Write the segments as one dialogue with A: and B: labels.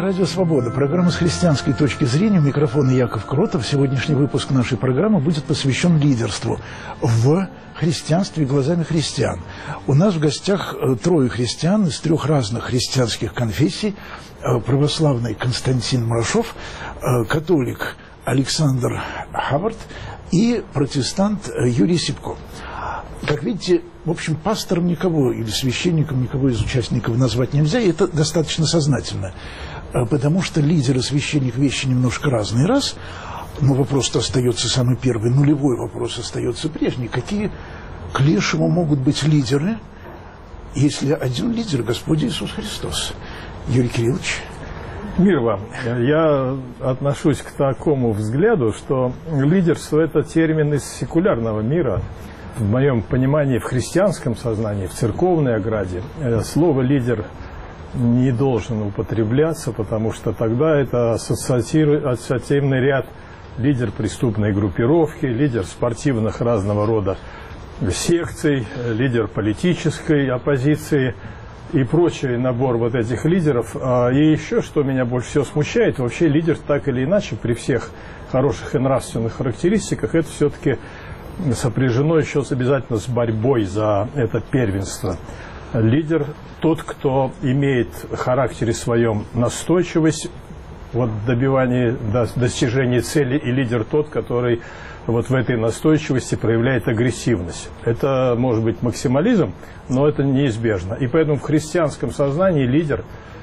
A: Радио «Свобода». Программа «С христианской точки зрения». У микрофона Яков Кротов. Сегодняшний выпуск нашей программы будет посвящен лидерству в христианстве глазами христиан. У нас в гостях трое христиан из трех разных христианских конфессий. Православный Константин Мурашов, католик Александр Хавард и протестант Юрий Сипко. Как видите, в общем, пастором никого или священником никого из участников назвать нельзя, и это достаточно сознательно, потому что лидер и священник – вещи немножко разные, но вопрос-то остается самый первый, нулевой вопрос остается прежний. Какие к лешему могут быть лидеры, если один лидер – Господь Иисус Христос? Юрий Кириллович.
B: Мир вам. Я отношусь к такому взгляду, что лидерство – это термин из секулярного мира. В моем понимании, в христианском сознании, в церковной ограде, слово «лидер» не должен употребляться, потому что тогда это ассоциативный ряд: лидер преступной группировки, лидер спортивных разного рода секций, лидер политической оппозиции и прочий набор вот этих лидеров. И еще, что меня больше всего смущает, вообще лидер так или иначе, при всех хороших и нравственных характеристиках, это все-таки сопряжено еще обязательно с борьбой за это первенство. Лидер – тот, кто имеет в характере своем настойчивость в добивании, достижения цели, и лидер тот, который вот в этой настойчивости проявляет агрессивность. Это может быть максимализм, но это неизбежно. И поэтому в христианском сознании лидер,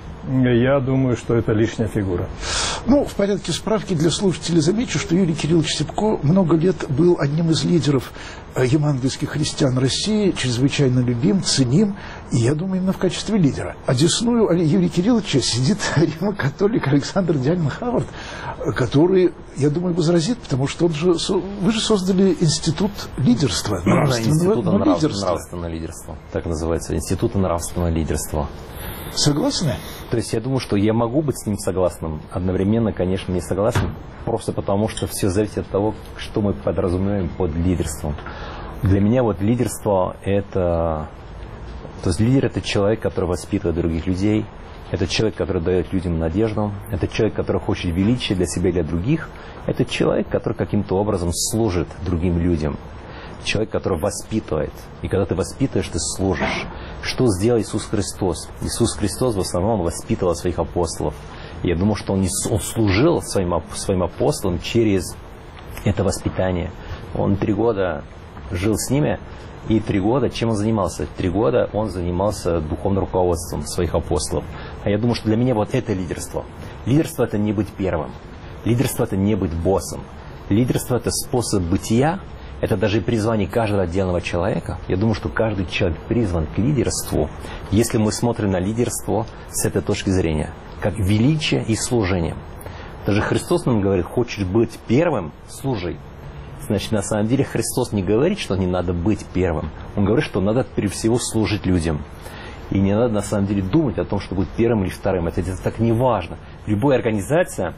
B: я думаю, что это лишняя фигура.
A: Ну, в порядке справки для слушателей замечу, что Юрий Кириллович Сипко много лет был одним из лидеров евангельских христиан России, чрезвычайно любим, ценим, и, я думаю, именно в качестве лидера. Одесную Юрия Кирилловича сидит римо-католик Александр Дианин Хавард, который, я думаю, возразит, потому что вы же создали институт лидерства,
C: нравственного лидерства, так называется, институт нравственного лидерства.
A: Согласны?
C: То есть я думаю, что я могу быть с ним согласным, одновременно, конечно, не согласен, просто потому что все зависит от того, что мы подразумеваем под лидерством. Для меня вот лидерство это... То есть лидер – это человек, который воспитывает других людей, это человек, который дает людям надежду, это человек, который хочет величия для себя и для других, это человек, который каким-то образом служит другим людям. Человек, который воспитывает. И когда ты воспитываешь, ты служишь. Что сделал Иисус Христос? Иисус Христос в основном воспитывал своих апостолов. И я думаю, что он служил своим апостолам через это воспитание. Он 3 года жил с ними, и 3 года чем он занимался? 3 года он занимался духовным руководством своих апостолов. А я думаю, что для меня вот это лидерство. Лидерство – это не быть первым. Лидерство – это не быть боссом. Лидерство – это способ бытия. Это даже призвание каждого отдельного человека. Я думаю, что каждый человек призван к лидерству, если мы смотрим на лидерство с этой точки зрения, как величие и служение. Даже Христос нам говорит: хочешь быть первым – служи. Значит, на самом деле Христос не говорит, что не надо быть первым. Он говорит, что надо прежде всего служить людям. И не надо на самом деле думать о том, что быть первым или вторым. Это так не важно. Любая организация...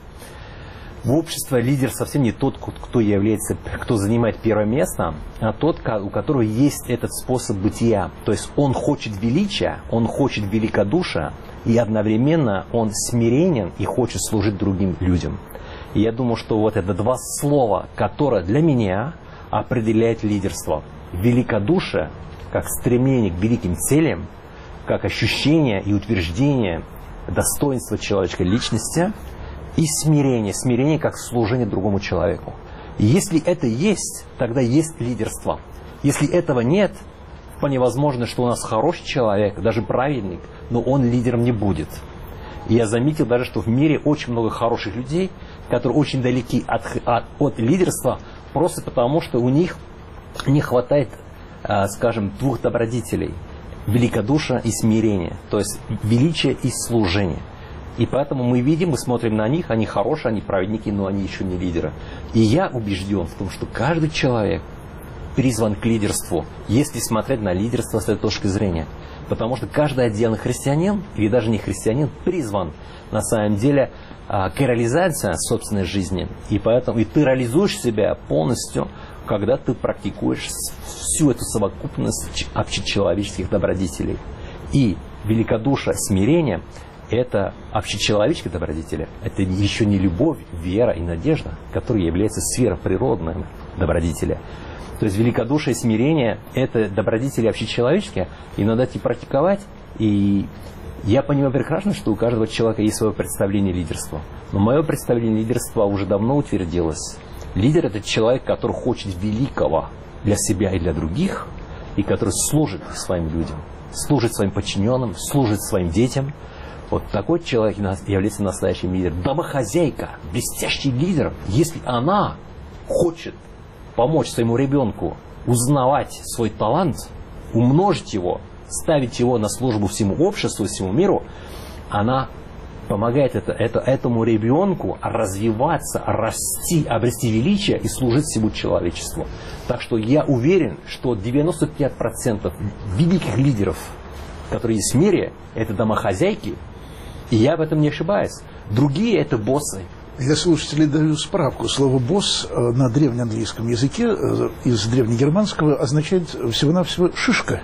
C: В обществе лидер совсем не тот, кто занимает первое место, а тот, у которого есть этот способ бытия. То есть он хочет величия, он хочет великодушия, и одновременно он смиренен и хочет служить другим людям. И я думаю, что вот это 2 слова, которые для меня определяют лидерство. Великодушие, как стремление к великим целям, как ощущение и утверждение достоинства человеческой личности, и смирение. Смирение как служение другому человеку. И если это есть, тогда есть лидерство. Если этого нет, вполне возможно, что у нас хороший человек, даже праведник, но он лидером не будет. И я заметил даже, что в мире очень много хороших людей, которые очень далеки от лидерства, просто потому, что у них не хватает, скажем, 2 добродетелей. Великодушия и смирения. То есть величие и служение. И поэтому мы видим, мы смотрим на них, они хорошие, они праведники, но они еще не лидеры. И я убежден в том, что каждый человек призван к лидерству, если смотреть на лидерство с этой точки зрения. Потому что каждый отдельный христианин, или даже не христианин, призван на самом деле к реализации собственной жизни. И поэтому и ты реализуешь себя полностью, когда ты практикуешь всю эту совокупность общечеловеческих добродетелей. И великодушие, смирение – это общечеловеческие добродетели. Это еще не любовь, вера и надежда, которые являются сверхприродными добродетели. То есть великодушие и смирение – это добродетели общечеловеческие, и надо их практиковать. И я понимаю прекрасно, что у каждого человека есть свое представление лидерства. Но мое представление лидерства уже давно утвердилось. Лидер – это человек, который хочет великого для себя и для других, и который служит своим людям, служит своим подчиненным, служит своим детям. Вот такой человек является настоящим лидером. Домохозяйка, блестящий лидер, если она хочет помочь своему ребенку узнавать свой талант, умножить его, ставить его на службу всему обществу, всему миру, она помогает этому ребенку развиваться, расти, обрести величие и служить всему человечеству. Так что я уверен, что 95% великих лидеров, которые есть в мире, это домохозяйки, и я в этом не ошибаюсь. Другие это боссы.
A: Для слушателей даю справку. Слово «босс» на древнеанглийском языке из древнегерманского означает всего-навсего «шишка».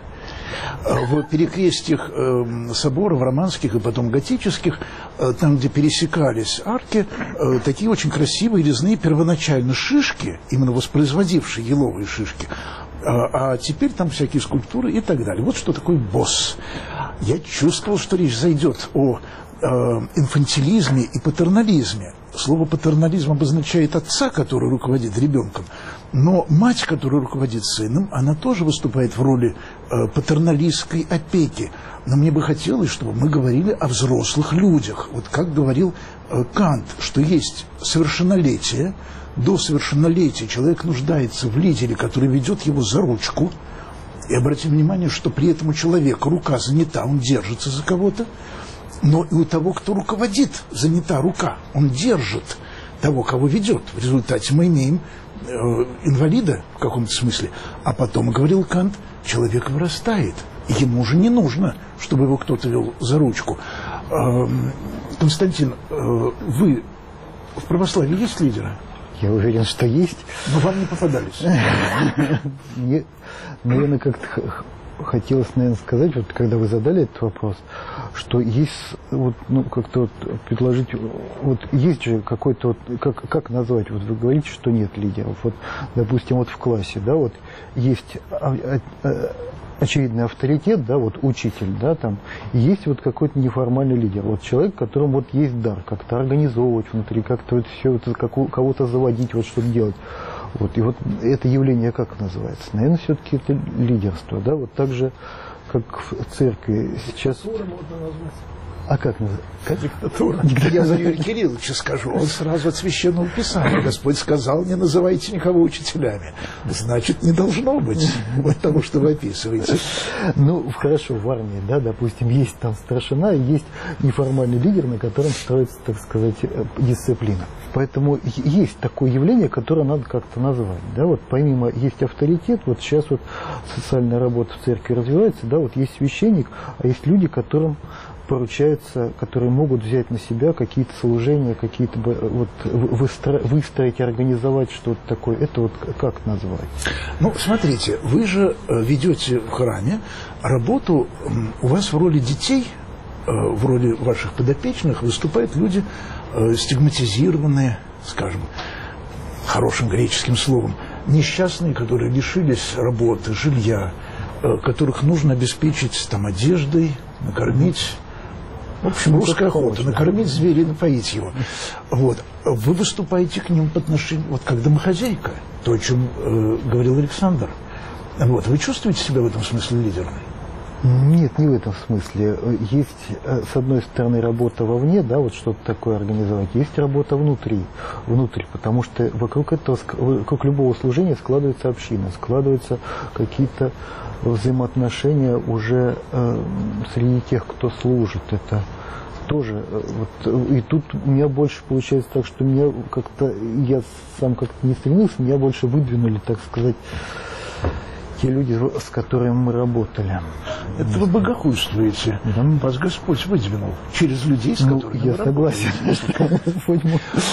A: В перекрестьях соборов романских и потом готических, там, где пересекались арки, такие очень красивые резные первоначально шишки, именно воспроизводившие еловые шишки, а теперь там всякие скульптуры и так далее. Вот что такое босс. Я чувствовал, что речь зайдет о инфантилизме и патернализме. Слово патернализм обозначает отца, который руководит ребенком, но мать, которая руководит сыном, она тоже выступает в роли патерналистской опеки. Но мне бы хотелось, чтобы мы говорили о взрослых людях. Вот как говорил Кант, что есть совершеннолетие. До совершеннолетия человек нуждается в лидере, который ведет его за ручку. И обратим внимание, что при этом у человека рука занята, он держится за кого-то. Но и у того, кто руководит, занята рука. Он держит того, кого ведет. В результате мы имеем инвалида в каком-то смысле. А потом, говорил Кант, человек вырастает. И ему уже не нужно, чтобы его кто-то вел за ручку. Константин, вы в православии есть лидеры?
D: Я уверен, что есть.
A: Но вам не попадались.
D: Нет, наверное, как-то хотелось, наверное, сказать, вот когда вы задали этот вопрос, что есть, вот, ну, как-то вот предложить, вот есть же какой-то, вот, как назвать, вот вы говорите, что нет лидеров, вот, допустим, вот в классе, да, вот есть очевидный авторитет, да, вот учитель, да, там, и есть вот какой-то неформальный лидер, вот человек, которому вот есть дар, как-то организовывать внутри, как-то вот все это, кого-то заводить, вот что-то делать. Вот, и вот это явление как называется? Наверное, все-таки это лидерство, да, вот так же, как в церкви сейчас. А как называется?
A: Диктатура. Я за Юрия Кирилловича скажу. Он сразу от Священного Писания. Господь сказал, не называйте никого учителями. Значит, не должно быть вот того, что вы описываете.
D: Ну, хорошо, в армии, да, допустим, есть там старшина, и есть неформальный лидер, на котором строится, так сказать, дисциплина. Поэтому есть такое явление, которое надо как-то назвать. Да, вот помимо есть авторитет, вот сейчас вот социальная работа в церкви развивается, да, вот есть священник, а есть люди, которым поручаются, которые могут взять на себя какие-то служения, какие-то вот выстроить, организовать что-то такое. Это вот как назвать?
A: Ну, смотрите, вы же ведете в храме работу, у вас в роли детей, в роли ваших подопечных выступают люди стигматизированные, скажем, хорошим греческим словом, несчастные, которые лишились работы, жилья, которых нужно обеспечить там одеждой, накормить. В общем, русская охота, накормить зверя и напоить его. Вот. Вы выступаете к ним по отношению, вот как домохозяйка, то, о чем говорил Александр. Вот. Вы чувствуете себя в этом смысле лидером?
D: Нет, не в этом смысле. Есть, с одной стороны, работа вовне, да, вот что-то такое организовать. Есть работа внутри, потому что вокруг этого, вокруг любого служения складывается община, складываются какие-то взаимоотношения уже среди тех, кто служит. Это тоже вот, и тут у меня больше получается так, что меня как-то, я сам как-то не стремился, меня больше выдвинули, так сказать, те люди, с которыми мы работали.
A: Это вы богохульствуете.
D: Да.
A: Вас Господь выдвинул через людей, с которыми
D: я согласен, что Господь,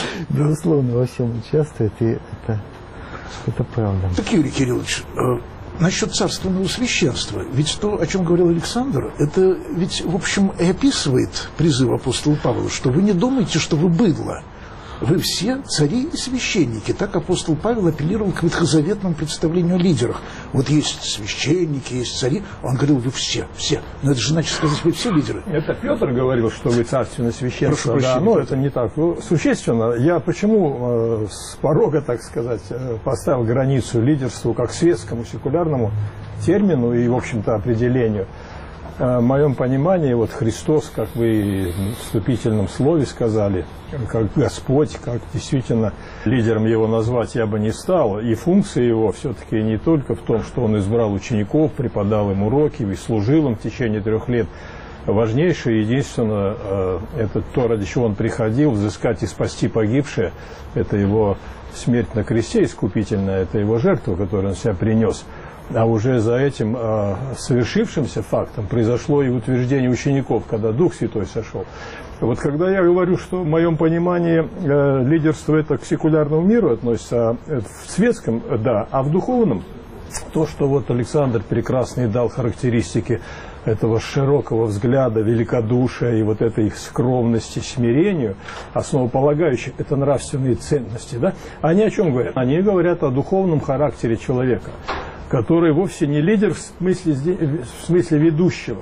D: безусловно, во всем участвует, и это правда.
A: Так, Юрий Кириллович, насчет царственного священства. Ведь то, о чем говорил Александр, это ведь, в общем, и описывает призыв апостола Павла, что вы не думаете, что вы быдло. Вы все цари и священники. Так апостол Павел апеллировал к ветхозаветному представлению о лидерах. Вот есть священники, есть цари. Он говорил, вы все. Но это же значит сказать, вы все лидеры.
B: Это Петр говорил, что вы царственное священство.
A: Прошу прощения,
B: но это не так. Существенно. Я почему с порога, так сказать, поставил границу лидерству как светскому, секулярному термину и, в общем-то, определению. В моем понимании, вот Христос, как вы в вступительном слове сказали, как Господь, как действительно лидером его назвать я бы не стал. И функция его все-таки не только в том, что он избрал учеников, преподал им уроки и служил им в течение 3 лет. Важнейшее, единственное, это то, ради чего он приходил, взыскать и спасти погибшее. Это его смерть на кресте искупительная, это его жертва, которую он себя принес. А уже за этим совершившимся фактом произошло и утверждение учеников, когда Дух Святой сошел. Вот когда я говорю, что в моем понимании лидерство это к секулярному миру относится, в светском, да, а в духовном, то, что вот Александр прекрасный дал характеристики этого широкого взгляда, великодушия и вот этой их скромности, смирению, основополагающих, это нравственные ценности, да? Они о чем говорят? Они говорят о духовном характере человека, который вовсе не лидер в смысле ведущего.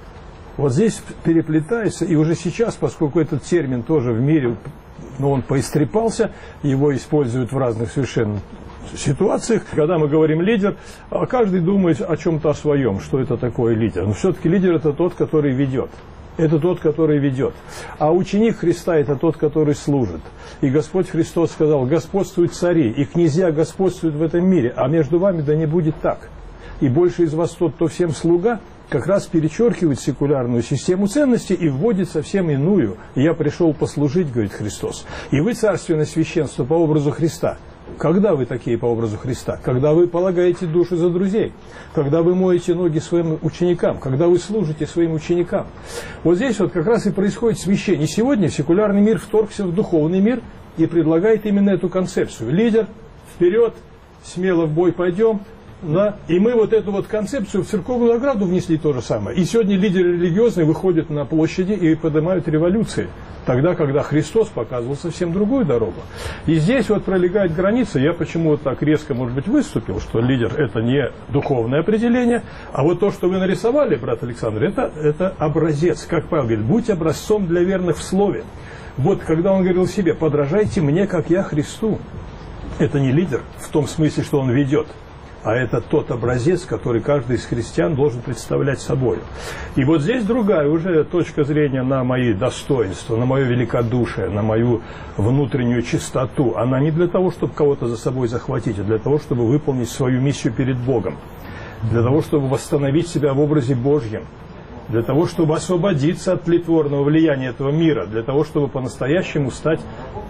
B: Вот здесь переплетается, и уже сейчас, поскольку этот термин тоже в мире, но он поистрепался, его используют в разных совершенно ситуациях. Когда мы говорим лидер, каждый думает о чем-то о своем, что это такое лидер. Но все-таки лидер это тот, который ведет. Это тот, который ведет. А ученик Христа – это тот, который служит. И Господь Христос сказал, господствуют цари, и князья господствуют в этом мире, а между вами да не будет так. И больше из вас тот, кто всем слуга, как раз перечеркивает секулярную систему ценностей и вводит совсем иную. «Я пришел послужить», – говорит Христос. И вы царственное священство по образу Христа. Когда вы такие по образу Христа? Когда вы полагаете душу за друзей, когда вы моете ноги своим ученикам, когда вы служите своим ученикам. Вот здесь вот как раз и происходит смещение. Сегодня секулярный мир вторгся в духовный мир и предлагает именно эту концепцию. Лидер, вперед, смело в бой пойдем. Да? И мы вот эту вот концепцию в церковную ограду внесли то же самое. И сегодня лидеры религиозные выходят на площади и поднимают революции. Тогда, когда Христос показывал совсем другую дорогу. И здесь вот пролегает граница. Я почему-то так резко, может быть, выступил, что лидер – это не духовное определение, а вот то, что вы нарисовали, брат Александр, это образец. Как Павел говорит, будь образцом для верных в слове. Вот когда он говорил себе, подражайте мне, как я Христу. Это не лидер в том смысле, что он ведет. А это тот образец, который каждый из христиан должен представлять собой. И вот здесь другая уже точка зрения на мои достоинства, на мое великодушие, на мою внутреннюю чистоту. Она не для того, чтобы кого-то за собой захватить, а для того, чтобы выполнить свою миссию перед Богом. Для того, чтобы восстановить себя в образе Божьем. Для того, чтобы освободиться от тлетворного влияния этого мира. Для того, чтобы по-настоящему стать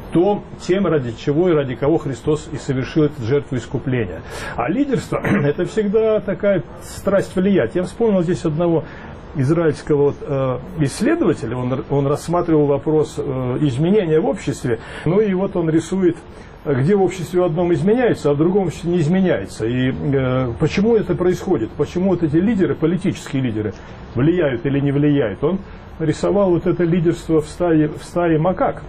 B: тем, ради чего и ради кого Христос и совершил эту жертву искупления. А лидерство – это всегда такая страсть влиять. Я вспомнил здесь одного израильского исследователя, он рассматривал вопрос изменения в обществе, ну и вот он рисует, где в обществе в одном изменяется, а в другом обществе не изменяется. И почему это происходит? Почему вот эти лидеры, политические лидеры, влияют или не влияют? Он рисовал вот это лидерство в стае макак.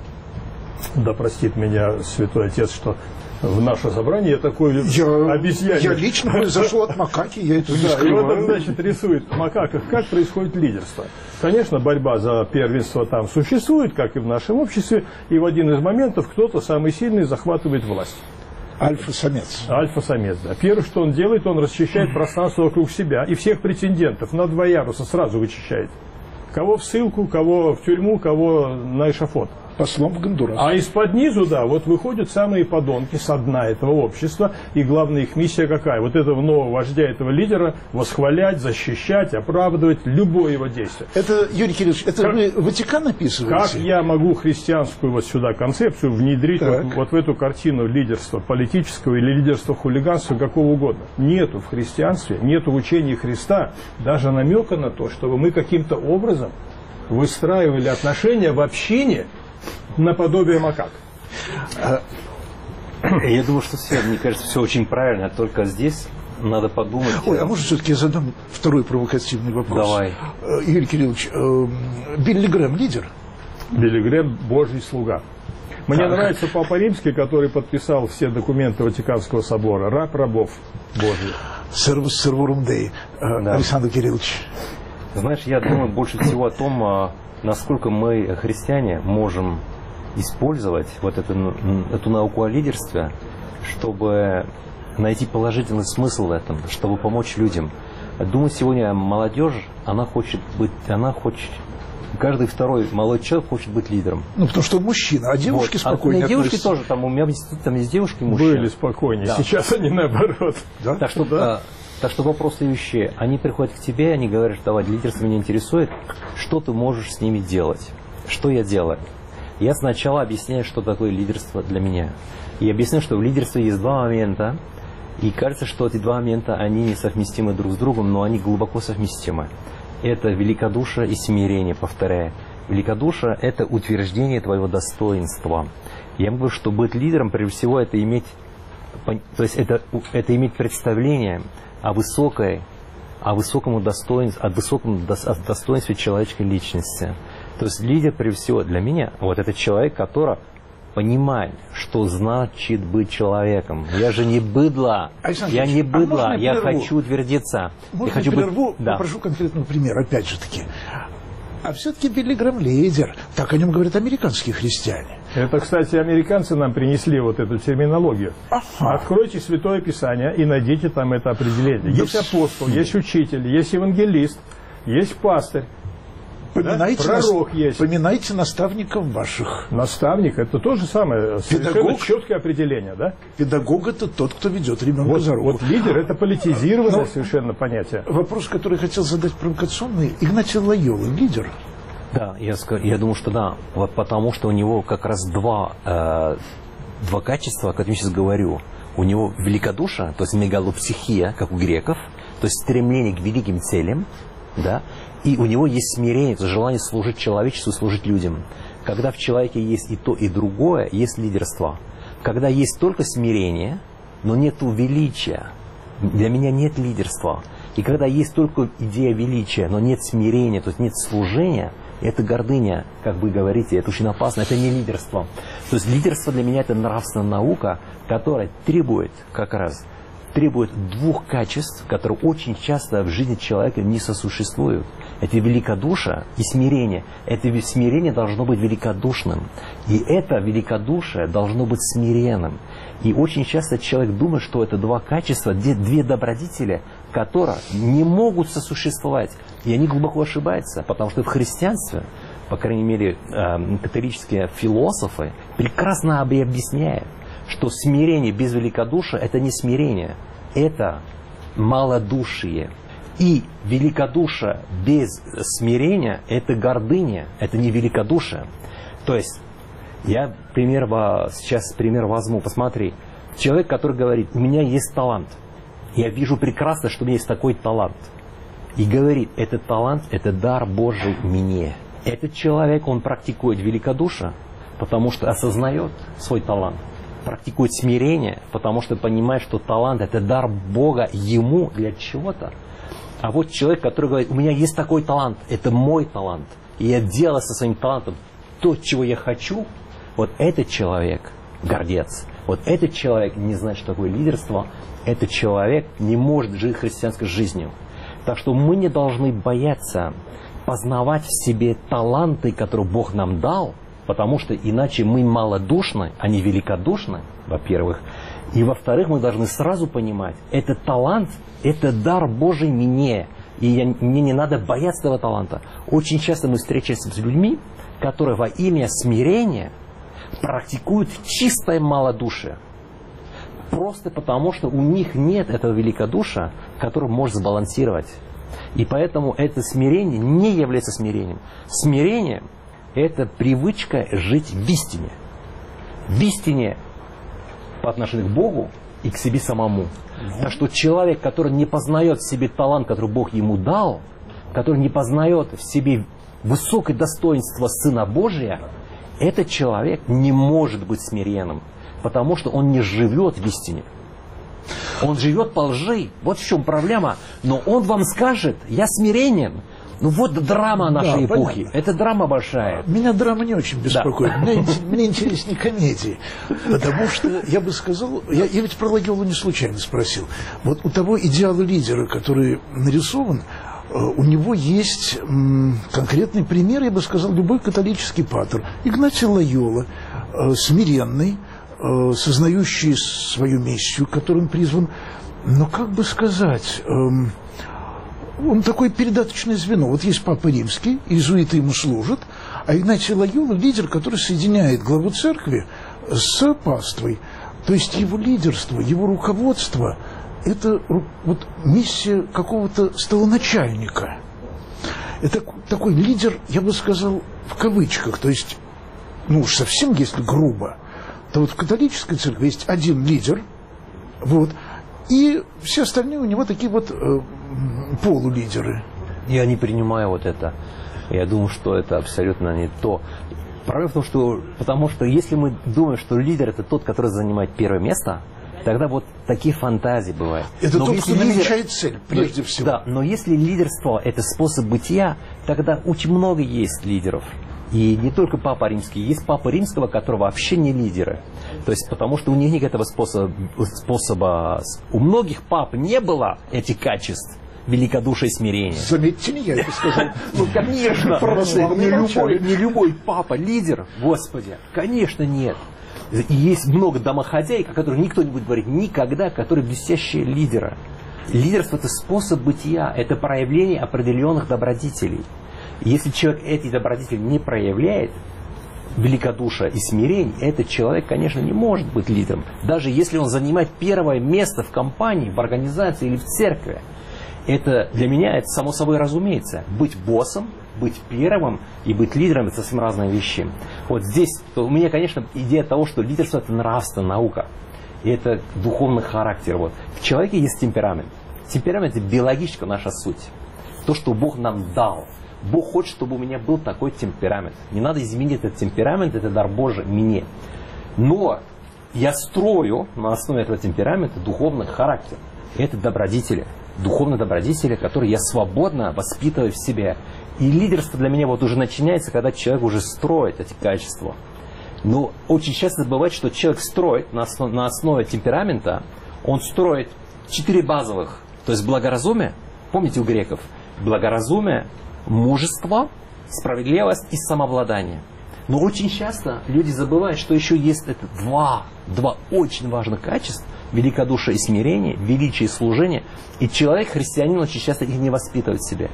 B: Да простит меня Святой Отец, что в наше собрание я такой обезьянник.
A: Я лично произошел от макаки, я это не скрываю.
B: И вот он, значит, рисует в макаках, как происходит лидерство. Конечно, борьба за первенство там существует, как и в нашем обществе, и в один из моментов кто-то самый сильный захватывает власть.
A: Альфа-самец.
B: Альфа-самец, да. Первое, что он делает, он расчищает пространство вокруг себя и всех претендентов на 2 яруса сразу вычищает. Кого в ссылку, кого в тюрьму, кого на эшафот.
A: Послом в Гондурас.
B: А из-под низу, да, вот выходят самые подонки со дна этого общества, и главная их миссия какая? Вот этого нового вождя, этого лидера восхвалять, защищать, оправдывать любое его действие.
A: Это, Юрий Кириллович, это вы Ватикан описываете?
B: Как я могу христианскую вот сюда концепцию внедрить вот в эту картину лидерства политического или лидерства хулиганства, какого угодно? Нету в христианстве, нету в учении Христа даже намека на то, чтобы мы каким-то образом выстраивали отношения в общине наподобие макак.
C: Я думаю, что все, мне кажется, все очень правильно. Только здесь надо подумать.
A: Ой, а может, все-таки я задам второй провокативный вопрос?
C: Давай.
A: Юрий Кириллович, Билли Грэм лидер?
B: Билли Грэм – Божий слуга. Мне нравится Папа Римский, который подписал все документы Ватиканского собора. Раб рабов Божьих.
A: Сервус серворум Дей. Александр Кириллович.
C: Знаешь, я думаю больше всего о том, насколько мы, христиане, можем использовать вот эту науку о лидерстве, чтобы найти положительный смысл в этом, чтобы помочь людям. Думаю, сегодня молодежь, каждый второй молодой человек хочет быть лидером.
A: Ну, потому что мужчина, а девушки спокойнее
C: девушки тоже, у меня там есть девушки и мужчины.
B: Были спокойнее,
C: да.
B: Сейчас они наоборот.
A: Да?
C: Так что вопрос следующий. Они приходят к тебе, они говорят, что давай, лидерство меня интересует, что ты можешь с ними делать? Что я делаю? Я сначала объясняю, что такое лидерство для меня. И объясняю, что в лидерстве есть два момента, и кажется, что эти два момента, они несовместимы друг с другом, но они глубоко совместимы. Это великодушие и смирение, повторяю. Великодушие – это утверждение твоего достоинства. Я говорю, что быть лидером, прежде всего, это иметь представление о высоком достоинстве человеческой личности. То есть лидер, прежде всего, для меня, вот это человек, который понимает, что значит быть человеком. Я же не быдло. Я не быдло, я хочу утвердиться.
A: Можно я прерву? Попрошу конкретного примера, опять же таки. А все-таки Билли Грэм лидер. Так о нем говорят американские христиане.
B: Это, кстати, американцы нам принесли вот эту терминологию.
A: Ага.
B: Откройте Святое Писание и найдите там это определение. Есть апостол, есть учитель, есть евангелист, есть пастырь.
A: Поминайте,
B: пророк есть.
A: Поминайте наставников ваших.
B: Наставник – это то же самое, совершенно четкое определение, да?
A: Педагог – это тот, кто ведет ребенка за руку.
B: Вот лидер – это политизированное совершенно понятие.
A: Вопрос, который я хотел задать провокационный. Игнатий Лойола – лидер?
C: Да, я думаю, что да. Вот потому что у него как раз два качества, о которых я сейчас говорю. У него великодушие, то есть мегалопсихия, как у греков, то есть стремление к великим целям, да, и у него есть смирение, то есть желание служить человечеству, служить людям. Когда в человеке есть и то, и другое, есть лидерство. Когда есть только смирение, но нет величия, для меня нет лидерства. И когда есть только идея величия, но нет смирения, то есть нет служения, это гордыня, как вы говорите, это очень опасно, это не лидерство. То есть лидерство для меня это нравственная наука, которая требует двух качеств, которые очень часто в жизни человека не сосуществуют. Это великодушие и смирение. Это смирение должно быть великодушным. И это великодушие должно быть смиренным. И очень часто человек думает, что это два качества, две добродетели, которые не могут сосуществовать. И они глубоко ошибаются, потому что в христианстве, по крайней мере, католические философы прекрасно объясняют, что смирение без великодушия – это не смирение, это малодушие. И великодушие без смирения – это гордыня, это не великодушие. То есть, я сейчас пример возьму, посмотри. Человек, который говорит, у меня есть талант, я вижу прекрасно, что у меня есть такой талант. И говорит, этот талант – это дар Божий мне. Этот человек, он практикует великодушие, потому что осознает свой талант. Практикует смирение, потому что понимает, что талант – это дар Бога ему для чего-то. А вот человек, который говорит, у меня есть такой талант, это мой талант, и я делаю со своим талантом то, чего я хочу, вот этот человек гордец. Вот этот человек не знает, что такое лидерство, этот человек не может жить христианской жизнью. Так что мы не должны бояться познавать в себе таланты, которые Бог нам дал, потому что иначе мы малодушны, а не великодушны, во-первых. И во-вторых, мы должны сразу понимать, этот талант, это дар Божий мне. И мне не надо бояться этого таланта. Очень часто мы встречаемся с людьми, которые во имя смирения практикуют чистое малодушие. Просто потому, что у них нет этого великодушия, которое может сбалансировать. И поэтому это смирение не является смирением. Смирение – это привычка жить в истине. В истине по отношению к Богу и к себе самому. Так что человек, который не познает в себе талант, который Бог ему дал, который не познает в себе высокое достоинство Сына Божия, этот человек не может быть смиренным, потому что он не живет в истине. Он живет по лжи. Вот в чем проблема. Но он вам скажет: я смиренен. Ну вот драма нашей эпохи. Понятно. Это драма большая.
A: Меня драма не очень беспокоит. Да. Мне интереснее комедии. Потому что, я бы сказал, я ведь про Лойолу не случайно спросил. Вот у того идеала лидера, который нарисован, у него есть конкретный пример, я бы сказал, любой католический патер. Игнатий Лойола, смиренный, сознающий свою миссию, к которой он призван. Но, как бы сказать... Он такое передаточное звено. Вот есть Папа Римский, иезуиты ему служат, а Игнатий Лойола – лидер, который соединяет главу церкви с паствой. То есть его лидерство, его руководство – это вот миссия какого-то столоначальника. Это такой лидер, я бы сказал, в кавычках. То есть, ну уж совсем если грубо, то вот в католической церкви есть один лидер, вот, и все остальные у него такие вот полулидеры.
C: Я не принимаю вот это. Я думаю, что это абсолютно не то. Проблема в том, потому что если мы думаем, что лидер – это тот, который занимает первое место, тогда вот такие фантазии бывают.
A: Это тот, кто намечает цель, прежде всего.
C: Да, но если лидерство – это способ бытия, тогда очень много есть лидеров. И не только Папа Римский, есть Папа Римского, которые вообще не лидеры. То есть, потому что у них нет этого способа. У многих пап не было этих качеств. Великодушие и смирение.
A: Заметьте, не я это сказал.
C: Ну, конечно. Не любой папа лидер, Господи. Конечно, нет. И есть много домохозяек, о которых никто не будет говорить никогда, которые блестящие лидеры. Лидерство – это способ бытия, это проявление определенных добродетелей. Если человек эти добродетели не проявляет, великодушие и смирение, этот человек, конечно, не может быть лидером. Даже если он занимает первое место в компании, в организации или в церкви. Это для меня, это само собой разумеется. Быть боссом, быть первым и быть лидером – это совсем разные вещи. Вот здесь у меня, конечно, идея того, что лидерство – это нравственная наука. И это духовный характер. Вот. В человеке есть темперамент. Темперамент – это биологическая наша суть. То, что Бог нам дал. Бог хочет, чтобы у меня был такой темперамент. Не надо изменить этот темперамент, это дар Божий мне. Но я строю на основе этого темперамента духовный характер. Это добродетели. Духовные добродетели, которые я свободно воспитываю в себе. И лидерство для меня вот уже начинается, когда человек уже строит эти качества. Но очень часто бывает, что человек строит на основе темперамента, он строит 4 базовых. То есть благоразумие, помните у греков, благоразумие, мужество, справедливость и самообладание. Но очень часто люди забывают, что еще есть это два очень важных качества: великодушие и смирение, величие и служение. И человек, христианин, очень часто их не воспитывает в себе.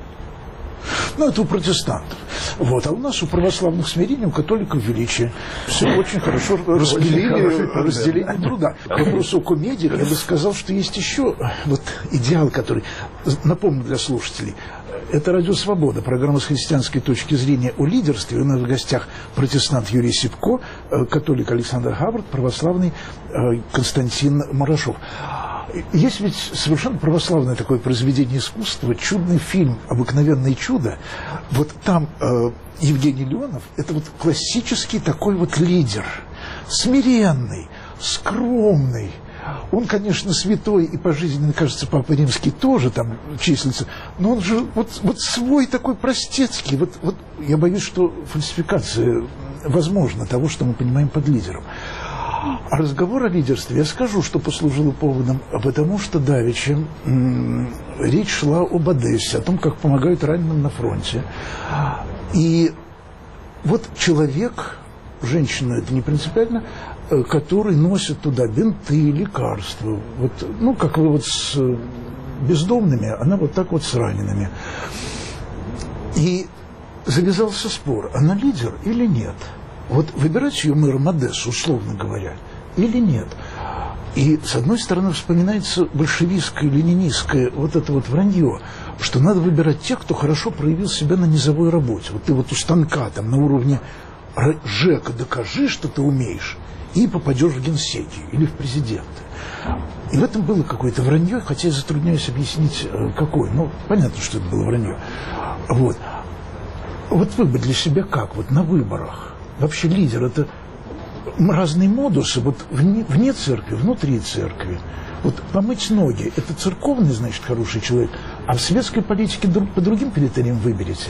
A: Ну, это у протестантов. Вот. А у нас у православных смирение, у католиков величие. Все очень хорошо разделение труда. К вопросу о комедии я бы сказал, что есть еще вот идеал, который, напомню для слушателей, это «Радио Свобода», программа с христианской точки зрения о лидерстве. У нас в гостях протестант Юрий Сипко, католик Александр Хавард, православный Константин Марашов. Есть ведь совершенно православное такое произведение искусства, чудный фильм «Обыкновенное чудо». Вот там Евгений Леонов – это вот классический такой вот лидер, смиренный, скромный. Он, конечно, святой, и по жизни, мне кажется, Папа Римский тоже там числится, но он же вот свой такой простецкий. Вот я боюсь, что фальсификация возможна того, что мы понимаем под лидером. А разговор о лидерстве, я скажу, что послужило поводом, потому что давеча речь шла об Одессе, о том, как помогают раненым на фронте. И вот человек, женщина, это не принципиально, который носит туда бинты, лекарства. Вот, ну, как вы вот с бездомными, она вот так вот с ранеными. И завязался спор, она лидер или нет? Вот выбирать ее мэром Одессы, условно говоря, или нет? И, с одной стороны, вспоминается большевистское, ленинистское вот это вот вранье, что надо выбирать тех, кто хорошо проявил себя на низовой работе. Вот ты вот у станка, там, на уровне ЖЭКа докажи, что ты умеешь, и попадешь в генсеки или в президенты. И в этом было какое-то вранье, хотя я затрудняюсь объяснить, какое. Ну, понятно, что это было вранье. Вот. Вот вы бы для себя как, вот на выборах? Вообще лидер – это разные модусы вот вне церкви, внутри церкви. Вот помыть ноги – это церковный, значит, хороший человек, а в светской политике по другим критериям выберете.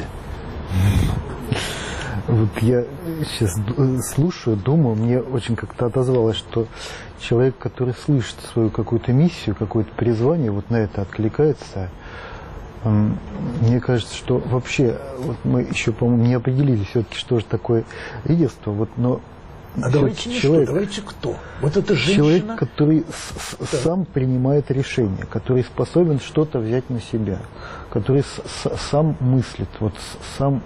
D: Вот я сейчас слушаю, думаю, мне очень как-то отозвалось, что человек, который слышит свою какую-то миссию, какое-то призвание, вот на это откликается. Мне кажется, что вообще, вот мы еще, по-моему, не определили все-таки, что же такое лидерство, вот, но
A: давайте не человек, что, давайте кто? Вот это женщина.
D: Человек, который сам принимает решения, который способен что-то взять на себя, который сам мыслит, вот сам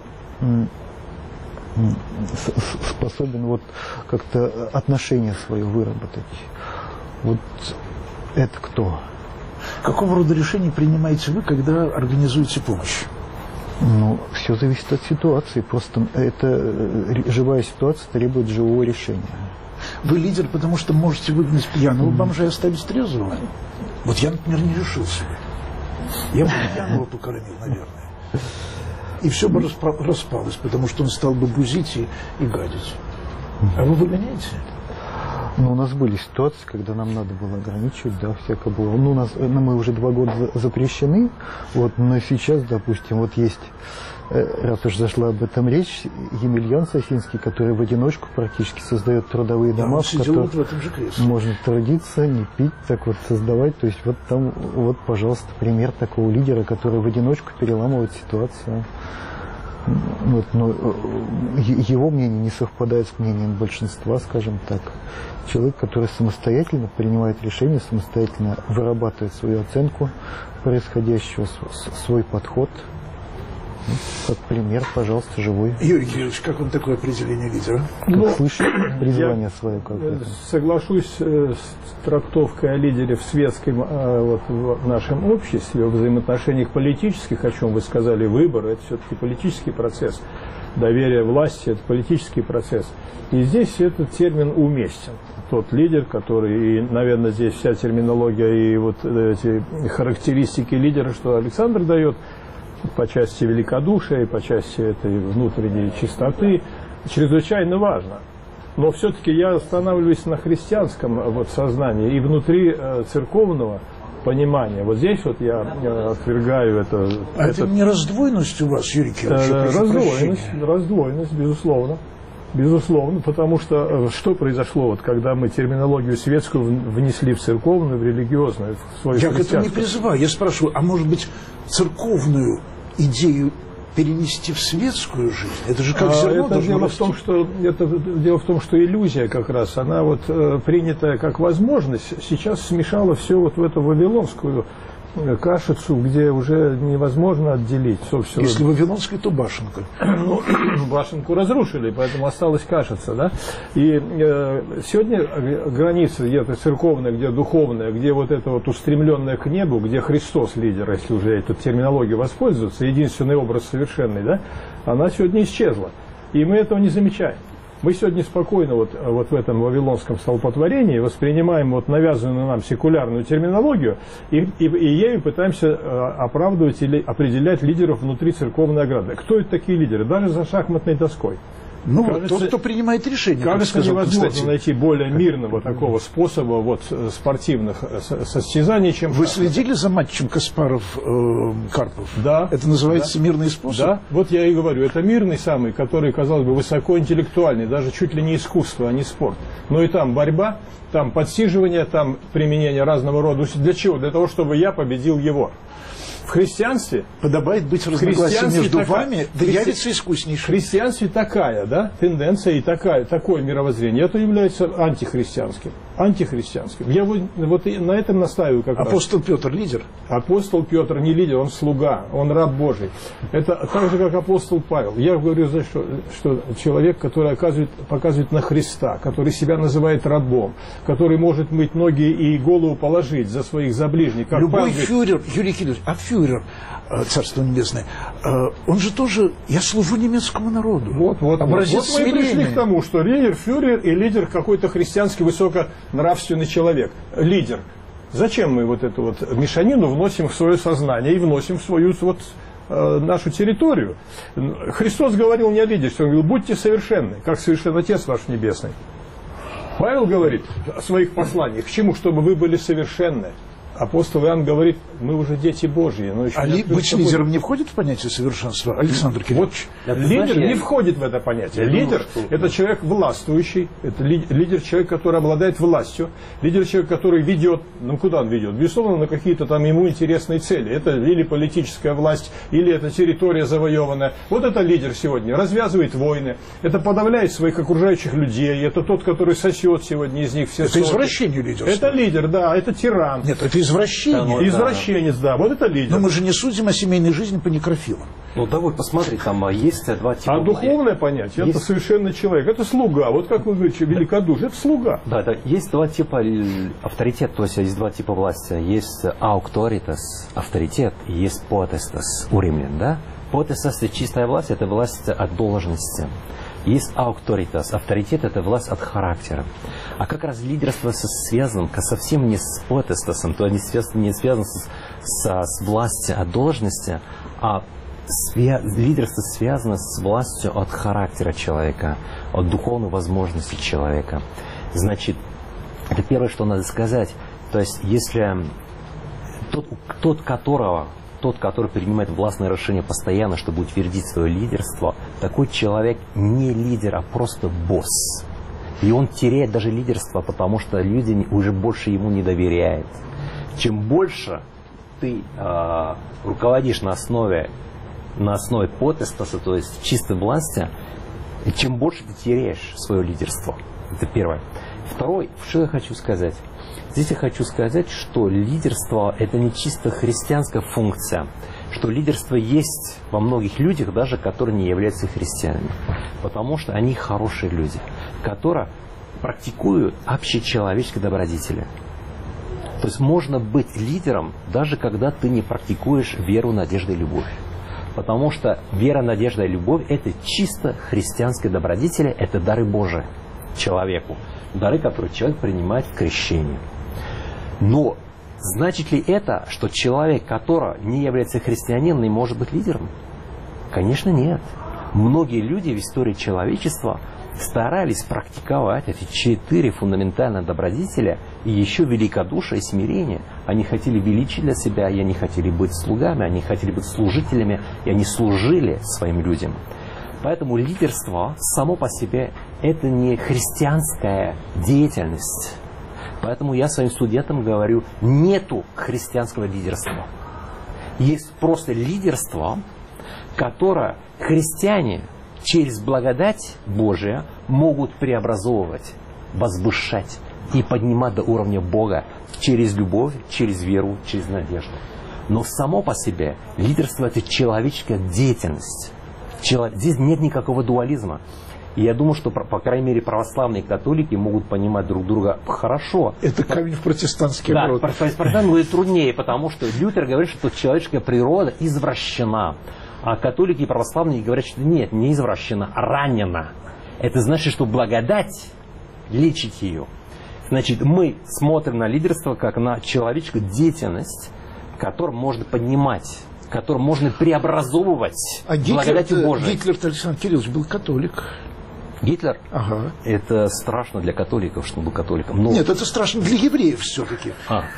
D: способен вот как-то отношение свое выработать. Вот это кто?
A: Какого рода решения принимаете вы, когда организуете помощь?
D: Ну, все зависит от ситуации. Просто это живая ситуация требует живого решения.
A: Вы лидер, потому что можете выгнать пьяного бомжа и оставить трезвого? Вот я, например, не решился. Я бы пьяного покормил, наверное. И все бы распалось, потому что он стал бы бузить и гадить. А вы выгоняете?
D: Ну, у нас были ситуации, когда нам надо было ограничивать, да, всякое было. Ну, мы уже 2 года запрещены, вот, но сейчас, допустим, вот есть, раз уж зашла об этом речь, Емельян Сосинский, который в одиночку практически создает трудовые дома, в которых можно трудиться, не пить, так вот создавать. То есть вот там, вот, пожалуйста, пример такого лидера, который в одиночку переламывает ситуацию. Вот, но его мнение не совпадает с мнением большинства, скажем так. Человек, который самостоятельно принимает решения, самостоятельно вырабатывает свою оценку происходящего, свой подход. Ну, как пример, пожалуйста, живой.
A: Юрий Кириллович, как вам такое определение лидера?
D: Как слышит призвание свое? Как
B: соглашусь с трактовкой о лидере в светском, вот, в нашем обществе, в взаимоотношениях политических, о чем вы сказали, выбор – это все-таки политический процесс. Доверие власти – это политический процесс. И здесь этот термин уместен. Тот лидер, который, и, наверное, здесь вся терминология и вот эти характеристики лидера, что Александр дает, по части великодушия, по части этой внутренней чистоты, чрезвычайно важно. Но все-таки я останавливаюсь на христианском вот сознании и внутри церковного понимания. Вот здесь вот я отвергаю это.
A: А это не раздвоенность у вас, Юрий Кириллович?
B: Раздвоенность, безусловно. Безусловно, потому что произошло, вот, когда мы терминологию светскую внесли в церковную, в религиозную, в свою
A: христианскую? Я к этому не призываю. Я спрашиваю, а может быть церковную идею перенести в светскую жизнь? Это же как зерно должно расти.
B: Дело в том, что иллюзия как раз, она вот принятая как возможность, сейчас смешала все вот в эту вавилонскую кашицу, где уже невозможно отделить, собственно.
A: Если вавилонская, то башенка.
B: Ну, башенку разрушили, поэтому осталась кашица, да. И сегодня граница где-то церковная, где духовная, где вот это вот устремленное к небу, где Христос лидер, если уже эту терминологию воспользоваться, единственный образ совершенный, да, она сегодня исчезла. И мы этого не замечаем. Мы сегодня спокойно вот в этом вавилонском столпотворении воспринимаем вот навязанную нам секулярную терминологию и ею пытаемся оправдывать или определять лидеров внутри церковной ограды. Кто это такие лидеры? Даже за шахматной доской.
A: Ну, кажется, тот, кто принимает решения.
B: Кажется, невозможно найти более мирного такого способа вот, спортивных состязаний, чем...
A: Вы следили за матчем Каспаров-Карпов?
B: Да.
A: Это называется мирный способ?
B: Да, вот я и говорю, это мирный самый, который, казалось бы, высокоинтеллектуальный, даже чуть ли не искусство, а не спорт. Но и там борьба, там подсиживание, там применение разного рода. Для чего? Для того, чтобы я победил его. В христианстве
A: подобает быть разногласием между вами, да явится искуснейший.
B: В христианстве такая, да, тенденция и такое мировоззрение, это является антихристианским. Я вот на этом настаиваю как
A: Апостол Петр лидер?
B: Апостол Петр не лидер, он слуга, он раб Божий. Это так же, как апостол Павел. Я говорю, что человек, который показывает на Христа, который себя называет рабом, который может мыть ноги и голову положить за своих заближних.
A: Любой фюрер, Юрий Кириллович, фюрер, Царство Небесное, он же тоже, я служу немецкому народу.
B: Вот мы пришли к тому, что лидер, фюрер и лидер какой-то христианский высоконравственный человек. Лидер. Зачем мы вот эту вот мешанину вносим в свое сознание и вносим в свою вот нашу территорию? Христос говорил не о лидерстве, он говорил, будьте совершенны, как совершен Отец ваш Небесный. Павел говорит о своих посланиях, к чему? Чтобы вы были совершенны. Апостол Иоанн говорит, мы уже дети Божьи. Но еще
A: быть лидером не входит в понятие совершенства, Александр Кириллович?
B: Вот лидер не входит в это понятие. Лидер – это человек властвующий, это лидер – человек, который обладает властью, лидер – человек, который ведет, ну куда он ведет? Безусловно, на какие-то там ему интересные цели. Это или политическая власть, или это территория завоеванная. Вот это лидер сегодня. Развязывает войны, это подавляет своих окружающих людей, это тот, который сосет сегодня из них все соки.
A: Это извращение лидерства.
B: Это лидер, да, это тиран.
A: Нет, это извращение.
B: Извращенец, да, вот это лидер.
A: Но мы же не судим о семейной жизни по некрофилам.
C: Ну да вот посмотри, там есть два типа.
B: А духовное понятие, это совершенный человек, это слуга. Вот как вы говорите, великодушие, это слуга.
C: Да, есть два типа авторитета, то есть есть два типа власти. Есть auctoritas, авторитет, и есть potestas у римлян, да? Potestas – это чистая власть, это власть от должности. Есть auctoritas, авторитет – это власть от характера. А как раз лидерство связано совсем не с potestasом, то есть не связано с властью от должности, а лидерство связано с властью от характера человека, от духовной возможности человека. Значит, это первое, что надо сказать. То есть, если тот, который принимает властное решение постоянно, чтобы утвердить свое лидерство, такой человек не лидер, а просто босс. И он теряет даже лидерство, потому что люди уже больше ему не доверяют. Чем больше ты руководишь на основе потестаса, то есть чистой власти, чем больше ты теряешь свое лидерство. Это первое. Второе, что я хочу сказать. Здесь я хочу сказать, что лидерство – это не чисто христианская функция, что лидерство есть во многих людях, даже которые не являются христианами, потому что они хорошие люди, которые практикуют общечеловеческие добродетели. То есть можно быть лидером, даже когда ты не практикуешь веру, надежду и любовь. Потому что вера, надежда и любовь – это чисто христианские добродетели, это дары Божии человеку. Дары, которые человек принимает в крещении. Но значит ли это, что человек, который не является христианином, не может быть лидером? Конечно, нет. Многие люди в истории человечества старались практиковать эти 4 фундаментальные добродетели и еще великодушие и смирение. Они хотели величия для себя, и они хотели быть слугами, они хотели быть служителями, и они служили своим людям. Поэтому лидерство само по себе это не христианская деятельность. Поэтому я своим студентам говорю, нету христианского лидерства. Есть просто лидерство, которое христиане через благодать Божия могут преобразовывать, возвышать и поднимать до уровня Бога через любовь, через веру, через надежду. Но само по себе лидерство – это человеческая деятельность. Здесь нет никакого дуализма. И я думаю, что, по крайней мере, православные католики могут понимать друг друга хорошо.
A: Это камень в протестантский
C: род.
A: Да,
C: протестантам будет труднее, потому что Лютер говорит, что человеческая природа извращена. А католики и православные говорят, что нет, не извращена, а ранена. Это значит, что благодать лечит ее. Значит, мы смотрим на лидерство как на человеческую деятельность, которую можно поднимать, которую можно преобразовывать благодатью Божией.
A: Гитлер Александр Кириллович был католик.
C: Гитлер?
A: Ага.
C: Это страшно для католиков, что он был католиком. Но...
A: Нет, это страшно для евреев все-таки.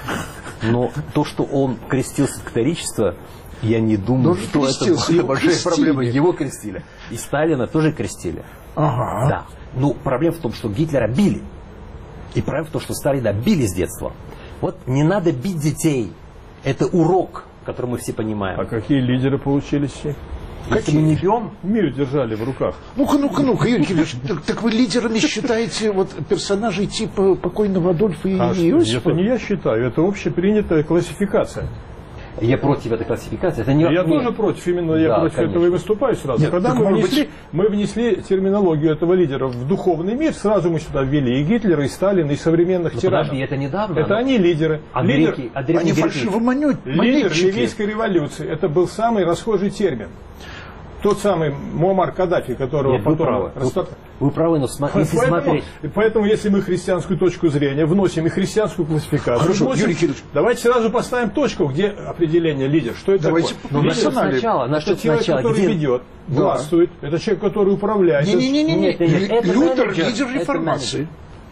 C: Но то, что он крестился в католичество, я не думаю, что это большая проблема. Его крестили. И Сталина тоже крестили.
A: Ага.
C: Да. Но проблема в том, что Гитлера били. И проблема в том, что Сталина били с детства. Вот не надо бить детей. Это урок, который мы все понимаем.
B: А какие лидеры получились все?
C: Если мы не бьем,
B: мир держали в руках.
A: Ну-ка, Юрий Кириллович, так вы лидерами считаете вот персонажей типа покойного Адольфа и Иосифа?
B: Это не я считаю, это общепринятая классификация.
C: Я против этой классификации. Это не...
B: Я тоже против, именно я против этого и выступаю сразу.
A: Нет,
B: когда мы внесли терминологию этого лидера в духовный мир, сразу мы сюда ввели и Гитлера, и Сталина, и современных тиранов.
C: Подожди, это недавно.
B: Это они лидеры.
A: Они фальшивомонетчики.
B: Лидер ливийской революции. Это был самый расхожий термин. Тот самый Муаммар Каддафи, которого потом...
C: Вы правы, но если смотреть...
B: Поэтому, если мы христианскую точку зрения вносим и христианскую классификацию...
A: Хорошо, Юрий Кириллович.
B: Давайте сразу поставим точку, где определение лидер. Что это такое?
C: Лидер сначала.
B: Это человек, который ведет, властвует. Это человек, который управляет.
A: Не-не-не. Лютер – лидер реформации.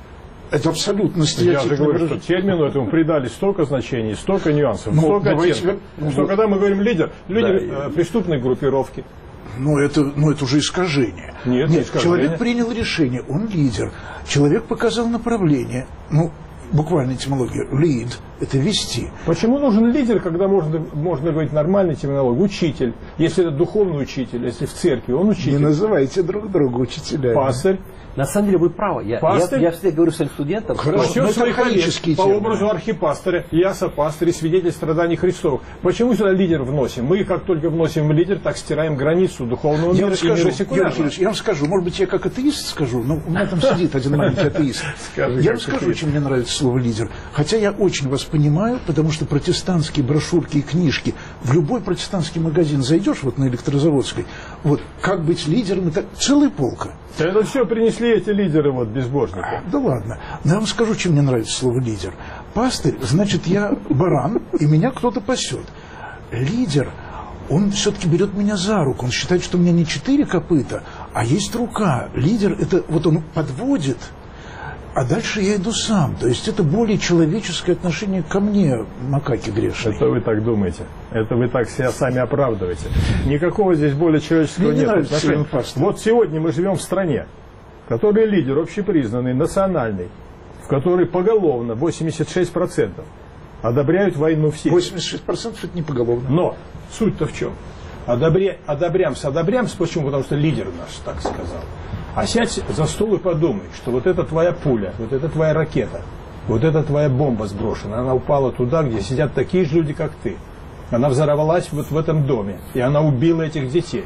A: Это абсолютно
B: Я
A: стереотипное
B: же говорю, что
A: выражение.
B: термину этому придали столько значений, столько нюансов,
A: Ну,
B: столько
A: давайте
B: оттенков, что когда мы говорим лидер, люди преступной группировки.
A: Ну, это уже искажение.
B: Нет, не искажение.
A: Человек принял решение, он лидер. Человек показал направление. Ну, буквально этимология. Lead – это вести.
B: Почему нужен лидер, когда можно говорить нормальной терминологией? Учитель. Если это духовный учитель, если в церкви, он
A: Не
B: учитель.
A: называйте друг друга учителями.
B: Пастырь.
C: На самом деле вы правы. Я всегда говорю своим студентам,
A: Хорошо.
B: Почему
A: но это
B: своих коллег
A: архаические
B: по
A: термины.
B: образу архипастыря, я сопастырь и свидетель страданий Христовых. Почему сюда лидер вносим? Мы как только вносим лидер, так стираем границу духовного
A: Я
B: мира
A: вам
B: и
A: скажу,
B: мира
A: Юрий
B: секулярного.
A: Кириллович, я вам скажу, может быть, я как атеист скажу, но у меня там сидит один маленький атеист.
B: Скажи,
A: Я вам
B: как
A: скажу,
B: атеист.
A: чем мне нравится слово «лидер». Хотя я очень вас понимаю, потому что протестантские брошюрки и книжки, в любой протестантский магазин зайдешь, вот на Электрозаводской, вот, как быть лидером, это целая полка.
B: Это все принесли эти лидеры, вот, безбожники.
A: Да ладно. Но я вам скажу, чем мне нравится слово «лидер». Пастырь, значит, я баран, и меня кто-то пасет. Лидер, он все-таки берет меня за руку. Он считает, что у меня не 4 копыта, а есть рука. Лидер, это вот он подводит, а дальше я иду сам. То есть это более человеческое отношение ко мне, макаки грешные.
B: Это вы так думаете. Это вы так себя сами оправдываете. Никакого здесь более человеческого
A: Мне не
B: нет.
A: нравится
B: отношения.
A: слово «пастырь».
B: Вот сегодня мы живем в стране, который лидер общепризнанный, национальный, в которой поголовно 86% одобряют войну всех.
A: 86% это не поголовно.
B: Но суть-то в чем? Одобрямся, почему? Потому что лидер наш так сказал. А сядь за стол и подумай, что вот это твоя пуля, вот это твоя ракета, вот это твоя бомба сброшена, она упала туда, где сидят такие же люди, как ты. Она взорвалась вот в этом доме, и она убила этих детей.